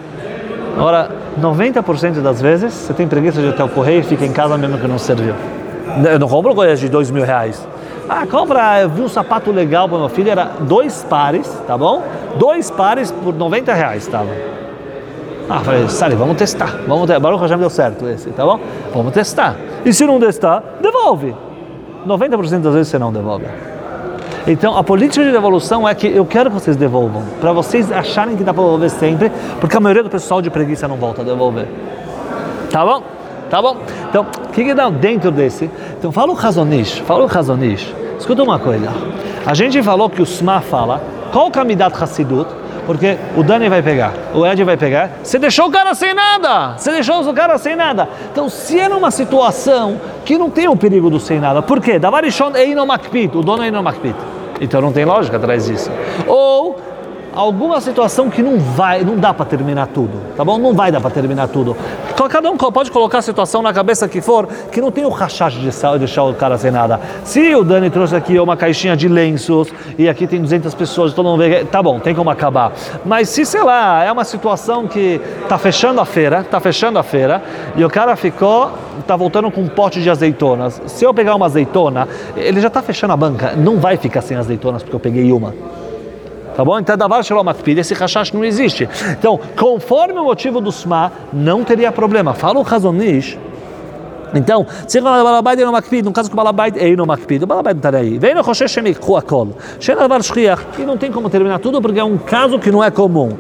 Agora, noventa por cento das vezes, você tem preguiça de ir até o correio e fica em casa mesmo que não serviu. Eu não compro coisa de dois mil reais. Ah, compra, eu vi um sapato legal para meu filho, era dois pares, tá bom? Dois pares por noventa reais, tava. Ah, falei, Sali, vamos testar, vamos testar. Baruch já deu certo esse, tá bom? Vamos testar. E se não testar, devolve. noventa por cento das vezes você não devolve. Então, a política de devolução é que eu quero que vocês devolvam, para vocês acharem que dá para devolver sempre, porque a maioria do pessoal de preguiça não volta a devolver. Tá bom? Tá bom? Então, o que que dá dentro desse? Então, fala o Hazonish, fala o Hazonish. Escuta uma coisa. A gente falou que o Sma fala, qual o Kamidat Hassidut? Porque o Dani vai pegar, o Ed vai pegar. Você deixou o cara sem nada! Você deixou o cara sem nada! Então, se é numa situação que não tem o perigo do sem nada, por quê? Davarishon é inomakpit, o dono é inomakpit. Então não tem lógica atrás disso. Ou alguma situação que não vai, não dá para terminar tudo, tá bom? Não vai dar para terminar tudo. Cada um pode colocar a situação na cabeça que for, que não tem o rachach de deixar o cara sem nada. Se o Dani trouxe aqui uma caixinha de lenços e aqui tem duzentas pessoas, todo mundo vê, tá bom, tem como acabar. Mas se, sei lá, é uma situação que tá fechando a feira, tá fechando a feira e o cara ficou, tá voltando com um pote de azeitonas. Se eu pegar uma azeitona, ele já tá fechando a banca, não vai ficar sem azeitonas porque eu peguei uma. Tá bom? Então, davar shalom makpid, esse rashash não existe. Então, conforme o motivo do Sma, não teria problema. Fala o Hazonish. Então, se o balabait é no makpid, no caso que o balabait é no makpid, o balabait não estaria aí. Vem no choshesh shemikhu akol. Shenavar shchiach. E não tem como terminar tudo porque é um caso que não é comum.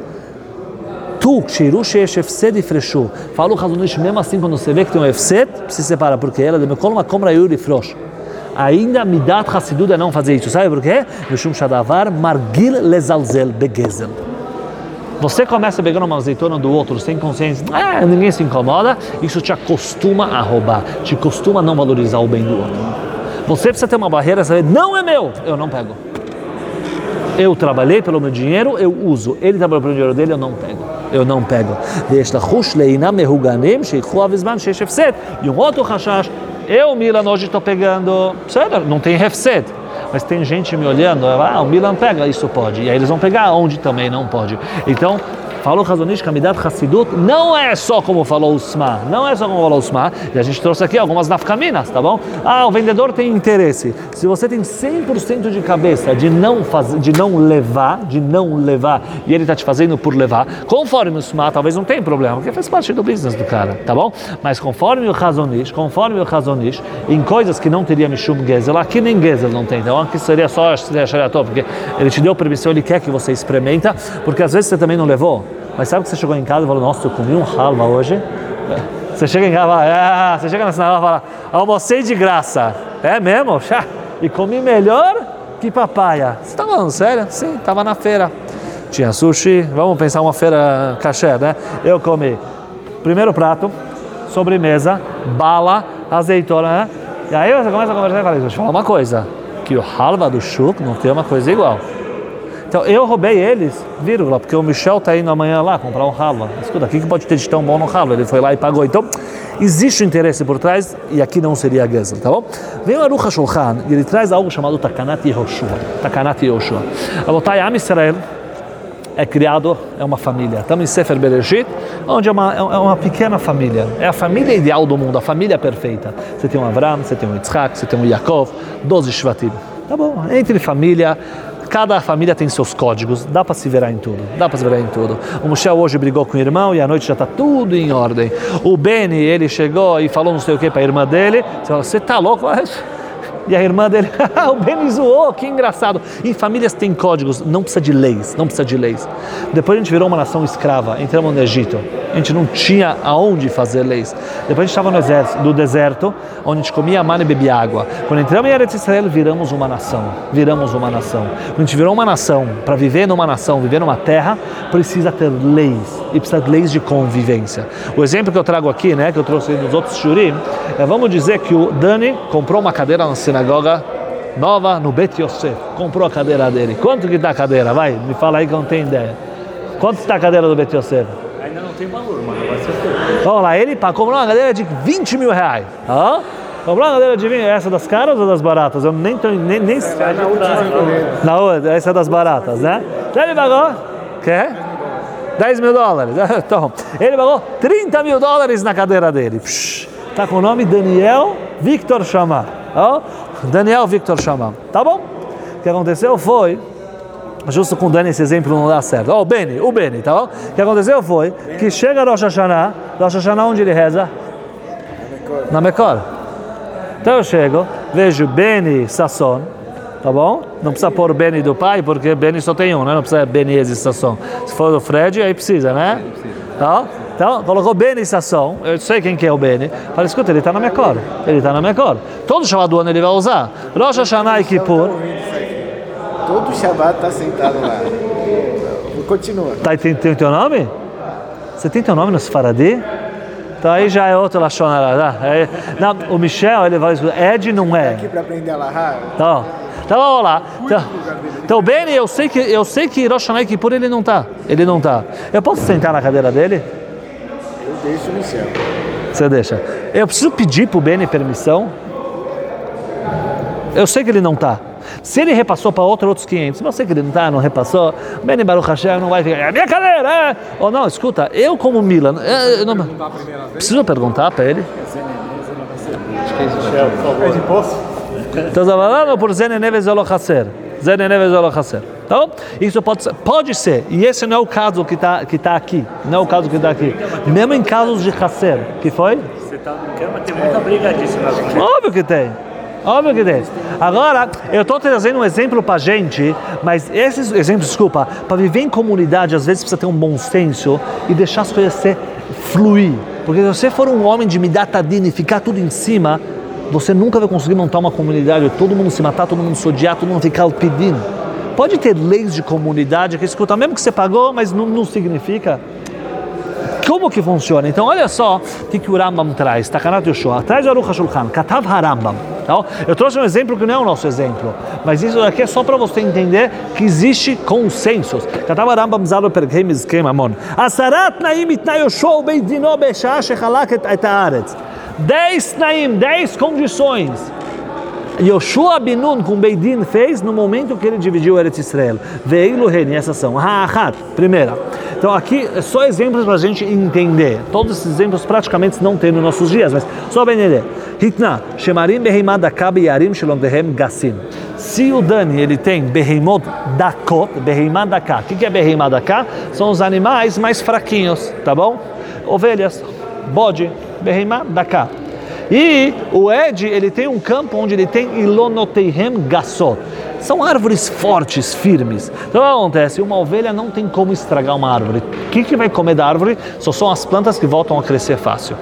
Tu, kshiru sheyesh efsed ifreshu. Fala o Hazonish, mesmo assim, quando você vê que tem um efsed, se separa, porque ela deve colocar uma compra yuri frosh. Ainda midat hassidut é não fazer isso, sabe por quê? Mishum shadavar margil lezalzel begezel. Você começa pegando uma azeitona do outro sem consciência, ah, ninguém se incomoda, isso te acostuma a roubar, te costuma a não valorizar o bem do outro. Você precisa ter uma barreira, saber, não é meu, eu não pego. Eu trabalhei pelo meu dinheiro, eu uso. Ele trabalhou pelo dinheiro dele, eu não pego. Eu não pego. E um outro rashash, eu, Milan, hoje estou pegando, não tem hefsed, mas tem gente me olhando, ah, o Milan pega, isso pode, e aí eles vão pegar onde também não pode. Então, falou Hazonish, Kamidat Hassidut, não é só como falou o Sma, não é só como falou o Sma, e a gente trouxe aqui algumas nafkaminas, tá bom? Ah, o vendedor tem interesse. Se você tem cem por cento de cabeça de não fazer, de não levar, de não levar, e ele está te fazendo por levar, conforme o Sma, talvez não tenha problema, porque faz parte do business do cara, tá bom? Mas conforme o Hazonish, conforme o Hazonish, em coisas que não teria Mishum Gezel, aqui nem Gezel não tem, então aqui seria só Shariatot, porque ele te deu permissão, ele quer que você experimenta, porque às vezes você também não levou. Mas sabe que você chegou em casa e falou, nossa, eu comi um halva hoje? Você chega em casa e fala, ah, você chega na sinagoga e fala, almocei de graça. É mesmo? E comi melhor que papaya. Você está falando sério? Sim, estava na feira. Tinha sushi, vamos pensar uma feira caché, né? Eu comi primeiro prato, sobremesa, bala, azeitona, né? E aí você começa a conversar e fala, deixa eu falar uma coisa. que o halva do shuk não tem uma coisa igual. Então eu roubei eles, vírgula, porque o Michel está indo amanhã lá comprar um halva. Escuta, o que pode ter de tão bom no halva? Ele foi lá e pagou. Então, existe um interesse por trás e aqui não seria Gezel, tá bom? Vem o Aruch HaShulchan e ele traz algo chamado Takanat Yehoshua. Takanat Yehoshua. A Am Israel é criado, é uma família. Estamos em Sefer Bereshit, onde é uma, é uma pequena família. É a família ideal do mundo, a família perfeita. Você tem um Avraham, você tem um Yitzhak, você tem um Yaakov, doze Shvatim. Tá bom, entre família, cada família tem seus códigos, dá para se virar em tudo, dá para se virar em tudo. O Michel hoje brigou com o irmão e à noite já está tudo em ordem. O Beni, ele chegou e falou não sei o que para a irmã dele, você fala, você tá louco? E a irmã dele, o Beni zoou, que engraçado. Em famílias tem códigos, não precisa de leis, não precisa de leis. Depois a gente virou uma nação escrava, entramos no Egito, a gente não tinha aonde fazer leis. Depois a gente estava no exército, no deserto, onde a gente comia mana e bebia água. Quando entramos em Eretz Israel, viramos uma nação, viramos uma nação. Quando a gente virou uma nação, para viver numa nação, viver numa terra, precisa ter leis, e precisa de leis de convivência. O exemplo que eu trago aqui, né, que eu trouxe nos outros shurim, é, vamos dizer que o Dani comprou uma cadeira na sinagoga nova no Bet Yosef, comprou a cadeira dele. Quanto que está a cadeira? Vai, me fala aí que eu não tenho ideia. Quanto está a cadeira do Bet Yosef? Ainda não tem valor, mano. Vai ser tudo. Vamos lá, ele comprou uma cadeira de vinte mil reais. Ah? Comprou uma cadeira de vinte, essa das caras ou das baratas? Eu nem tô, nem, nem... Vai na última. Na outra, essa é das baratas, né? Então ele pagou, quer? dez mil dólares. Então, ele pagou trinta mil dólares na cadeira dele. Está com o nome Daniel Victor Shama. Oh? Daniel Victor Shama. Tá bom? O que aconteceu foi, justo com o Dani esse exemplo não dá certo. Oh, o Beni, o Beni, tá bom? O que aconteceu foi que chega Rosh Hashanah, Rosh Hashanah onde ele reza? Na Mekor. Então eu chego, vejo Beni Sasson, tá bom? Não precisa pôr Beni do pai, porque Beni só tem um, né? Não precisa Beni e Sasson. Se for do Fred, aí precisa, né? Tá? Então, colocou Beni Sasson, eu sei quem que é o Beni. Falei, escuta, ele está na Mekor, ele está na Mekor. Todo Shabbat do ano ele vai usar. Rosh Hashanah e Kippur. Todo Shabbat está sentado lá. Continua. Tá, tem, tem o teu nome? Você tem teu nome no Sfaradi? Então aí já é outro Lashonara. É, não, o Michel, ele vai escutar, Ed não é. Aqui para aprender a lahar. Então, então vamos lá. Então, então o Beni, eu sei que eu sei que Rosh Hashanah e Kippur ele não tá. Ele não tá. Eu posso sentar na cadeira dele? Eu deixo no céu. Você deixa. Eu preciso pedir pro Beni permissão? Eu sei que ele não tá. Se ele repassou para outro, outros quinhentos, mas eu sei que ele não tá, não repassou, Beni Baruch Hashem não vai ficar, é a minha cadeira, é! Ou não, escuta, eu como Milan, eu não... preciso perguntar para ele? É de poço? Então, falando por Zenene Vezolochaser. Zenene Vezolochaser. Então, isso pode ser, pode ser, e esse não é o caso que está que tá aqui, não é o caso que está aqui. Mesmo em casos de Chaser, que foi? Você tá não quer, mas tem muita briga disso na vida. Óbvio que tem. Óbvio que tem. Agora, eu estou trazendo um exemplo para a gente, mas esses exemplos, desculpa, para viver em comunidade, às vezes precisa ter um bom senso e deixar as coisas ser, fluir. Porque se você for um homem de midatadina e ficar tudo em cima, você nunca vai conseguir montar uma comunidade, todo mundo se matar, todo mundo se odiar, todo mundo ficar pedindo. Pode ter leis de comunidade que escuta, mesmo que você pagou, mas não, não significa. Como que funciona? Então, olha só o que o Rambam traz. Takanat Yoshua. Traz o Aruch HaShulchan. Katav HaRambam. Então, eu trouxe um exemplo que não é o nosso exemplo, mas isso aqui é só para você entender que existe consensos. Katav HaRambam Zaro Perkei Mizkei Mamon. Asarat Naim Itnai Yoshua Beidino Beshah Shechalak et Haaretz. Dez Naim, dez condições. Yoshua Binun com Beidin fez no momento que ele dividiu Eretz Israel. Veilu Reni, essas são. Ha'achat, primeira. Então aqui é só exemplos para a gente entender. Todos esses exemplos praticamente não tem nos nossos dias, mas só para entender. Hitna, Shemarim Behemad Dakab Yarim Shalom Dehem Gassim. Se o Dani ele tem Behemot Dakot, Behemad Daká. O que é Behemad Daká? São os animais mais fraquinhos, tá bom? Ovelhas, bode, Behemad Daká. E o Ed, ele tem um campo onde ele tem Ilonoteihem Gassot. São árvores fortes, firmes. Então o que acontece? Uma ovelha não tem como estragar uma árvore. O que, que vai comer da árvore? Só são as plantas que voltam a crescer fácil.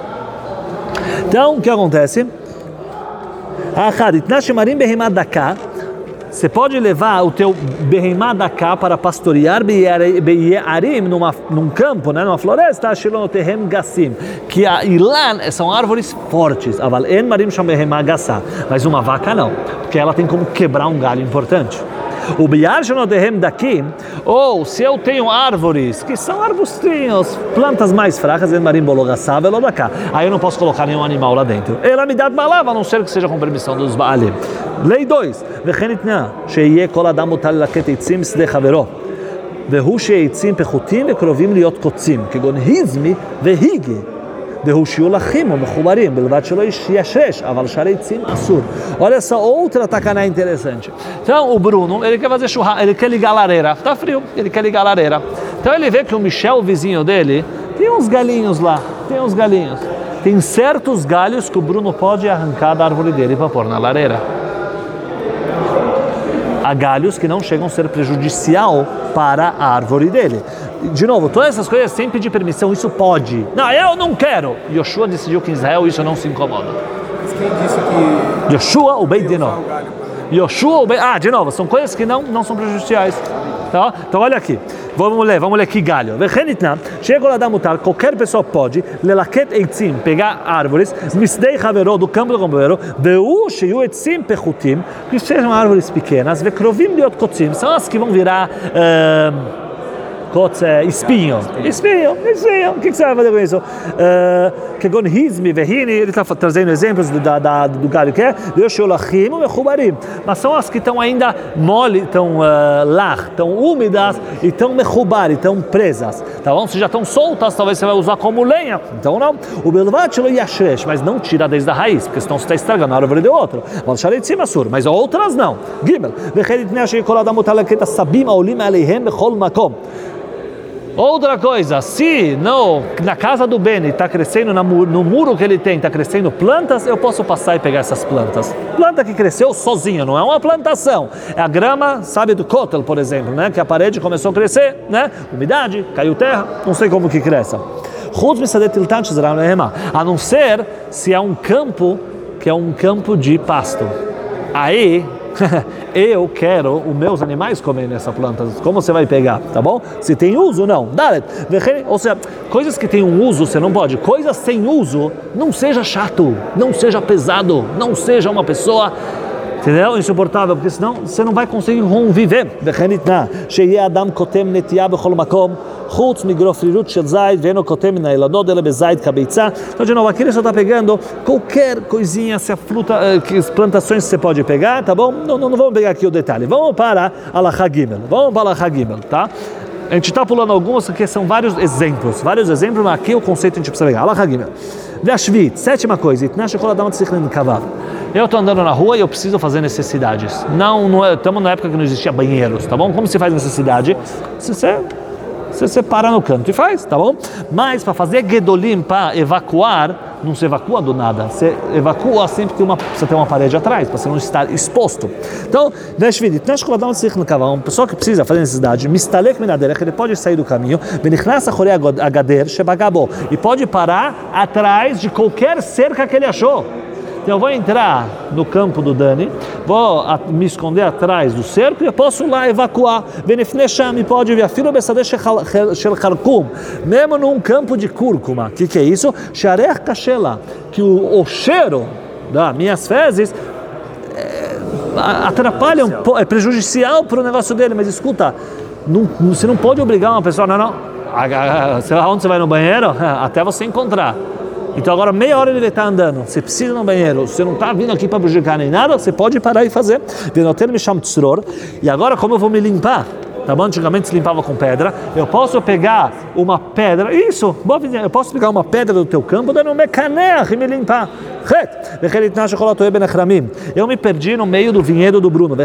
Então o que acontece? você pode levar o teu behemá da cá para pastorear be'arim numa num campo, né, numa floresta, shilonotehem gassim, que a ilan são árvores fortes, aval en marim sham behemá gassá, mas uma vaca não, porque ela tem como quebrar um galho importante. O biar shilonotehem daqui, ou se eu tenho árvores que são arbustinhos, plantas mais fracas, en marim bologassá velodacá, aí eu não posso colocar nenhum animal lá dentro. Ela me dá malava, a não ser que seja com permissão dos baalim. Lei dois, וכן יתנה שיהיה כל אדם מוטל ללקט עצים שדה חברו והוא שעצים פחותים וקרובים להיות קוצים כגון היזמי והיגי והוא שיהיו לחים ומחוברים בלבד שלא ישרש אבל שאר עצים אסור. Olha essa outra tacana interessante. Então o Bruno, ele quer fazer churrasco, ele quer ligar a lareira, tá frio, ele quer ligar a lareira, então ele vê que o Michel, o vizinho dele, tem uns galinhos lá, tem uns galinhos, tem certos galhos que o Bruno pode arrancar da árvore dele para pôr na lareira. Há galhos que não chegam a ser prejudicial para a árvore dele. De novo, todas essas coisas sem pedir permissão, isso pode. Não, eu não quero. Yoshua decidiu que em Israel isso não se incomoda. Mas quem disse que... Yoshua, o Beit Din. Yoshua, o Beit... Ah, de novo, são coisas que não, não são prejudiciais. Tá? Então olha aqui, vamos ler, vamos ler que galho. Chega lá da mutar, qualquer pessoa pode, lelaket eitzim, pegar árvores, misdei haveró, do campo do companheiro, veu sheiu eitzim pechutim, que sejam árvores pequenas, vekrovim liot kotzim, são as que vão virar uh, kotz, espinho, espinho, espinho, o que você vai fazer com isso? Kegon hizmi vehini, ele está trazendo exemplos do, da, da, do galho que é, veosholachim mechubarim, mas são as que estão ainda mole, estão uh, lá, estão úmidas e estão mechubar, estão presas, tá bom? Se já estão soltas, talvez você vai usar como lenha, então não. O belvat shelo yashresh, mas não tira desde a raiz, porque senão você está estragando a árvore de outro. Mas outras não. Gimel, vechenit neashei kol adam mutar leketa sabim aolim aleihem bechol makom. Outra coisa, se no, na casa do Beni está crescendo, na, no muro que ele tem, está crescendo plantas, eu posso passar e pegar essas plantas. Planta que cresceu sozinha, não é uma plantação. É a grama, sabe, do Kotel, por exemplo, né? Que a parede começou a crescer, né? Umidade, caiu terra, não sei como que cresce. A não ser se é um campo que é um campo de pasto. Aí... eu quero os meus animais comerem nessa planta. Como você vai pegar, tá bom? Se tem uso, não. Ou seja, coisas que têm um uso, você não pode. Coisas sem uso, não seja chato, não seja pesado, não seja uma pessoa, entendeu? Insuportável, porque senão você não vai conseguir conviver. Então, de novo, aqui ele só está pegando qualquer coisinha, se a fruta, que as plantações você pode pegar, tá bom? Não, não, não vamos pegar aqui o detalhe. Vamos para a Alachá Gimel. Vamos para a Alachá Gimel, tá? A gente está pulando alguns, que são vários exemplos. Vários exemplos, mas aqui o conceito a gente precisa pegar. Alachá Gimel. Vashvit, sétima coisa. Eu estou andando na rua e eu preciso fazer necessidades. Não, não é, estamos na época que não existia banheiros, tá bom? Como se faz necessidade? Se você... Você, você para no canto e faz, tá bom? Mas para fazer gedolim, para evacuar, não se evacua do nada. Você evacua sempre que uma, você tem uma parede atrás, para você não estar exposto. Então, uma pessoa que precisa fazer necessidade, mistalek minaderech, ele pode sair do caminho, e pode parar atrás de qualquer cerca que ele achou. Então eu vou entrar no campo do Dani, vou a, me esconder atrás do cerco e eu posso lá evacuar. Benefnecham, pode vir a filo besadeh shel kharkum, mesmo num campo de cúrcuma. O que, que é isso? Sharech kashela, que o, o cheiro das minhas fezes é, atrapalha, um, é prejudicial para o negócio dele. Mas escuta, não, você não pode obrigar uma pessoa, não, não. Onde você vai no banheiro? Até você encontrar. Então agora meia hora ele está andando, você precisa ir no banheiro, você não está vindo aqui para prejudicar nem nada, você pode parar e fazer. E agora como eu vou me limpar? Tá bom? Antigamente se limpava com pedra, eu posso pegar uma pedra, isso, eu posso pegar uma pedra do teu campo, dar um mecaneach e me limpar. Eu me perdi no meio do vinhedo do Bruno,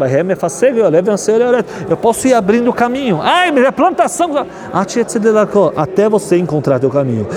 eu posso ir abrindo o caminho. Ai, mas é plantação, até você encontrar teu caminho.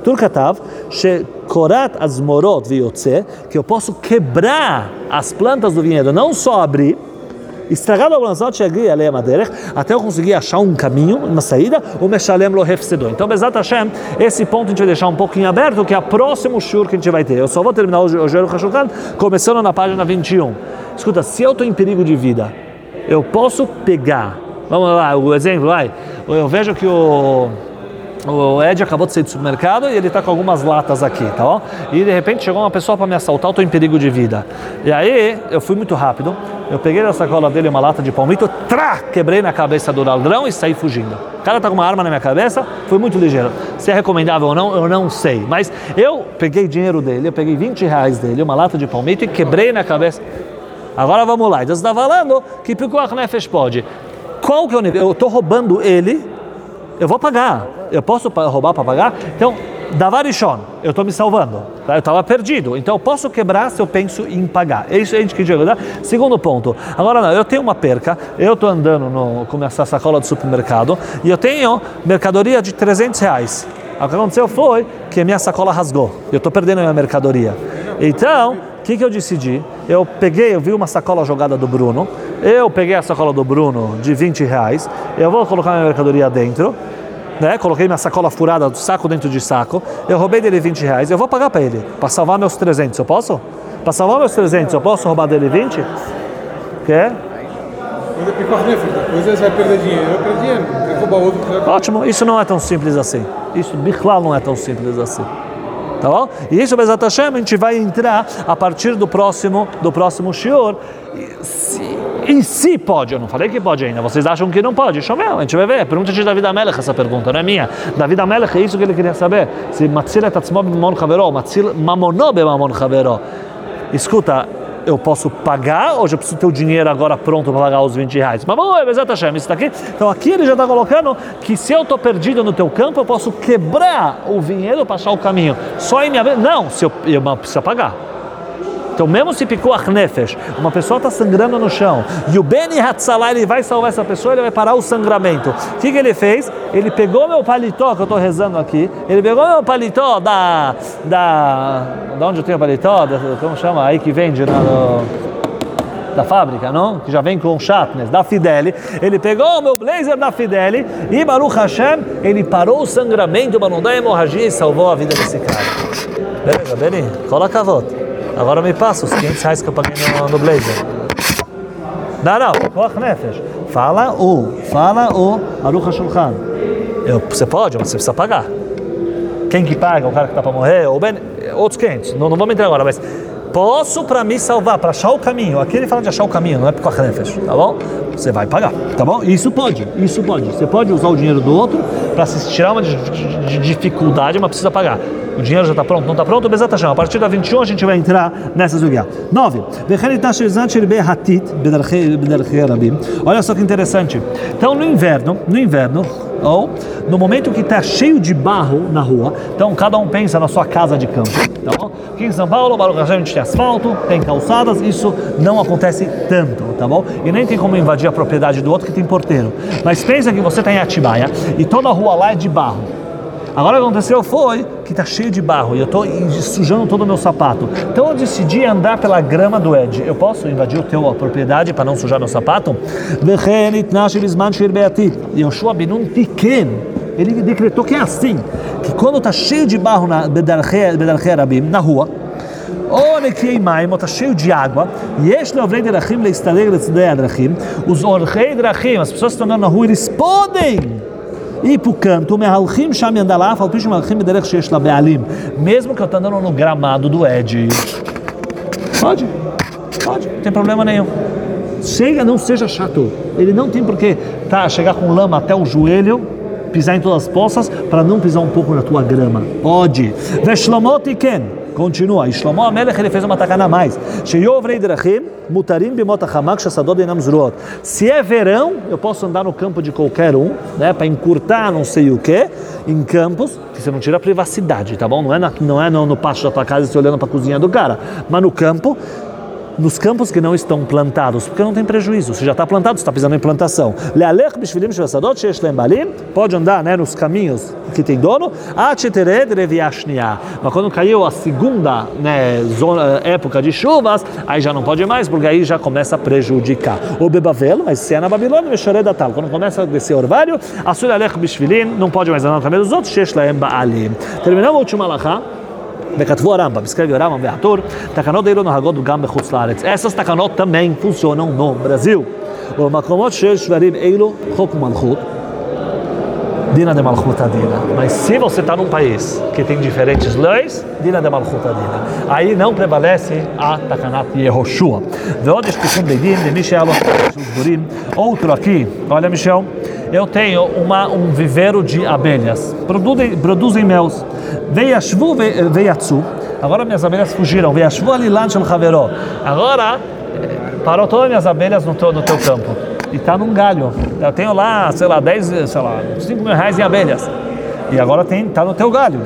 Que eu posso quebrar as plantas do vinhedo, não só abrir, estragado a plantação, até eu conseguir achar um caminho, uma saída, o Meshalem lo hefsedou. Então, Bezat Hashem, esse ponto a gente vai deixar um pouquinho aberto, que é o próximo shur que a gente vai ter. Eu só vou terminar o Joel Hashukan começando na página vinte e um. Escuta, se eu estou em perigo de vida, eu posso pegar, vamos lá, o exemplo, vai, eu vejo que o, o Ed acabou de sair do supermercado e ele está com algumas latas aqui, tá bom? E de repente chegou uma pessoa para me assaltar, eu estou em perigo de vida. E aí, eu fui muito rápido, eu peguei da sacola dele uma lata de palmito, trá, quebrei na cabeça do ladrão e saí fugindo. O cara tá com uma arma na minha cabeça, foi muito ligeiro. Se é recomendável ou não, eu não sei. Mas eu peguei dinheiro dele, eu peguei vinte reais dele, uma lata de palmito e quebrei na cabeça. Agora vamos lá, então você está falando que Pikuach Nefesh pode. Qual que é o nível? Eu estou roubando ele, eu vou pagar. Eu posso roubar para pagar? Então, Davarishon, eu estou me salvando. Tá? Eu estava perdido. Então, eu posso quebrar se eu penso em pagar. É isso que a gente quer dizer. Segundo ponto. Agora, não, eu tenho uma perca. Eu estou andando no, com essa sacola do supermercado e eu tenho mercadoria de trezentos reais. O que aconteceu foi que a minha sacola rasgou. Eu estou perdendo a minha mercadoria. Então, o que, que eu decidi? Eu peguei, eu vi uma sacola jogada do Bruno. Eu peguei a sacola do Bruno de vinte reais. Eu vou colocar minha mercadoria dentro. Né? Coloquei minha sacola furada do saco dentro de saco, eu roubei dele vinte reais, eu vou pagar para ele, para salvar meus trezentos, eu posso? Para salvar meus trezentos, eu posso roubar dele vinte? Quer? Depois você vai perder dinheiro, eu perdi dinheiro, tem que roubar outro. Ótimo, isso não é tão simples assim, isso, Bichlal, não é tão simples assim. Tá bom? E isso, Bezat Hashem, a gente vai entrar a partir do próximo, do próximo shiur. Em si pode, eu não falei que pode ainda, vocês acham que não pode? Shomel, a gente vai ver, pergunta de David Amelech essa pergunta, não é minha. David Amelech, é isso que ele queria saber, se Matzil et atzmo b'mamon chavero, Matzil mamono b'mamon chavero. Escuta, eu posso pagar ou já preciso ter o dinheiro agora pronto para pagar os vinte reais? Mas bom, Bezat Hashem, isso está aqui. Então aqui ele já está colocando que se eu estou perdido no teu campo, eu posso quebrar o vinhedo para achar o caminho. Só em minha vez, não, se eu, eu preciso pagar. Então, mesmo se Pikuach Nefesh, uma pessoa está sangrando no chão, e o Beni Hatzalá, ele vai salvar essa pessoa, ele vai parar o sangramento. O que, que ele fez? Ele pegou meu paletó, que eu estou rezando aqui, ele pegou meu paletó da... da... da onde eu tenho o paletó? Da, como chama? Aí que vende na... No, da fábrica, não? Que já vem com chatnes, da Fideli. Ele pegou o meu blazer da Fideli e Baruch Hashem, ele parou o sangramento para não dar hemorragia e salvou a vida desse cara. Beleza, Beni? Coloca a volta. Agora me passa os quinhentos reais que eu paguei no, no blazer. Não, não, Pikuach Nefesh. Fala o, fala o Aruch HaShulchan. Eu, você pode, mas você precisa pagar. Quem que paga? O cara que está para morrer? Ou bem, outros quinhentos. Não, não vou me entrar agora, mas posso para me salvar, para achar o caminho. Aqui ele fala de achar o caminho, não é Pikuach Nefesh, tá bom? Você vai pagar, tá bom? Isso pode, isso pode. Você pode usar o dinheiro do outro para se tirar uma de, de, de dificuldade, mas precisa pagar. O dinheiro já está pronto? Não está pronto? Bezat Hashem. A partir da vinte e um a gente vai entrar nessa zugia. nove. Olha só que interessante. Então no inverno, no inverno, ou no momento que está cheio de barro na rua, então cada um pensa na sua casa de campo. Tá? Aqui em São Paulo, Baruch Hashem, a gente tem asfalto, tem calçadas, isso não acontece tanto, tá bom? E nem tem como invadir a propriedade do outro que tem porteiro. Mas pensa que você está em Atibaia e toda a rua lá é de barro. Agora o que aconteceu foi que está cheio de barro e eu estou sujando todo o meu sapato. Então eu decidi andar pela grama do Ed. Eu posso invadir a tua propriedade para não sujar meu sapato? E Yoshua Binun Tiken, ele decretou que é assim, que quando está cheio de barro na Bedarchei Rabim, na rua, está cheio de água, os orchei drachim, as pessoas que estão andando na rua, eles podem ir para o canto, mesmo que eu estou andando no gramado do Ed. Pode, pode, não tem problema nenhum. Chega, não seja chato. Ele não tem por que tá, chegar com lama até o joelho, pisar em todas as poças, para não pisar um pouco na tua grama. Pode. Veshlomotiken. Continua, Shlomo Amelech, ele fez uma tacana a mais. Se é verão, eu posso andar no campo de qualquer um, né, para encurtar não sei o que, em campos, que você não tira a privacidade, tá bom? Não é, na, não é no, no pátio da tua casa você olhando para a cozinha do cara, mas no campo, nos campos que não estão plantados, porque não tem prejuízo, se já está plantado, você está pisando em plantação. Pode andar, né, nos caminhos que tem dono, mas quando caiu a segunda, né, zona, época de chuvas, aí já não pode mais, porque aí já começa a prejudicar. O bebavel, mas se é na Babilônia, quando começa a descer orvalho, não pode mais andar no caminho dos outros. Terminamos a última alahá. וכתבו הרמב"ם, escreve o Rambam והטור, תקנות אלו נוהגות גם בחוץ לארץ. Essas תקנות também funcionam no Brasil. ובמקומות שיש שברים אלו, חוק ומלכות, Dina de Malchut Adina. Mas se você está num país que tem diferentes leis, Dina de Malchut Adina. Aí não prevalece a Takanat Yehoshua. ועוד יש תיקון בית דין למי שהיה לו דבורים. Outro aqui, olha Michel, eu tenho uma, um viveiro de abelhas. Produzem, produzem mel. וישבו ויצאו. Agora minhas abelhas fugiram. וישבו על אילן של חברו. Agora parou todas minhas abelhas no teu, no teu campo. E está num galho. Eu tenho lá, sei lá, dez, sei lá, cinco mil reais em abelhas. E agora tem, está no teu galho.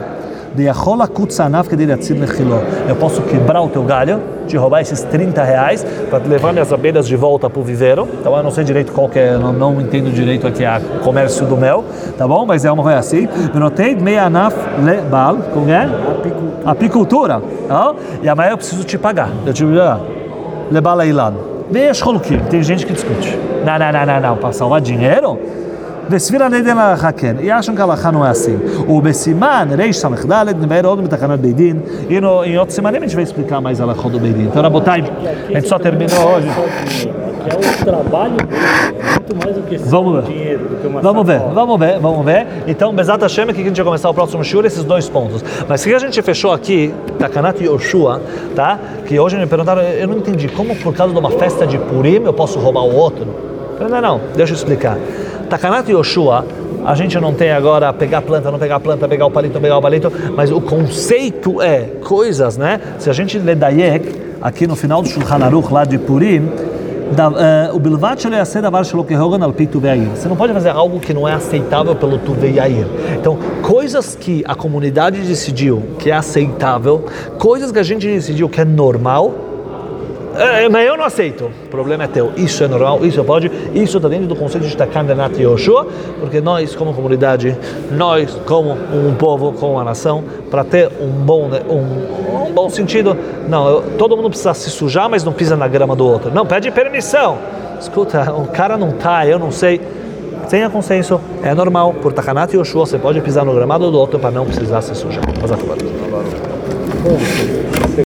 Eu posso quebrar o teu galho, te roubar esses trinta reais para levar minhas abelhas de volta para o viveiro. Então eu não sei direito qual que é, não, não entendo direito aqui a comércio do mel, tá bom? Mas é uma coisa assim. Notei meia anaf lebal, como é? Apicultura. Tá? E amanhã eu preciso te pagar. Eu te pagar. Lebal ailan. Veja coloquinho. Tem gente que discute. Não, não, não, não, não. Para salvar dinheiro? וסביר על ידי להלכה כן, ישם כהלכה לא assim. ובסימן ריש סמך ד' נבהר עוד בתקנת בית דין, e em outros סימנים a gente vai explicar mais a halachá do beit din. Então, Rabotai, a gente só terminou hoje. Que é o trabalho dele, muito mais do que vamos ver. dinheiro, do que uma Vamos ver, vamos ver, vamos ver. Então, Bezat Hashem, que a gente vai começar o próximo shiur, esses dois pontos. Mas se a gente fechou aqui, Takanat Yoshua, tá? Que hoje me perguntaram, eu não entendi, como por causa de uma festa de Purim eu posso roubar o outro? Não, não, deixa eu explicar. Takanat Yoshua, a gente não tem agora pegar planta, não pegar planta, pegar o palito, não pegar o palito, mas o conceito é coisas, né? Se a gente lê Dayek, aqui no final do Shulchan Aruch, lá de Purim, o Bilvat shelo yaseh davar shelo kehogan al pi tu ve'ayir. Você não pode fazer algo que não é aceitável pelo tu ve'ayir. Então, coisas que a comunidade decidiu que é aceitável, coisas que a gente decidiu que é normal, É, mas eu não aceito. O problema é teu. Isso é normal, isso pode, isso está dentro do conceito de Takanat Yoshua, porque nós, como comunidade, nós, como um povo, como uma nação, para ter um bom, um, um bom sentido, não, eu, todo mundo precisa se sujar, mas não pisa na grama do outro. Não, pede permissão. Escuta, o cara não tá, eu não sei. Tenha consenso, é normal. Por Takanat Yoshua, você pode pisar no gramado do outro para não precisar se sujar. Mas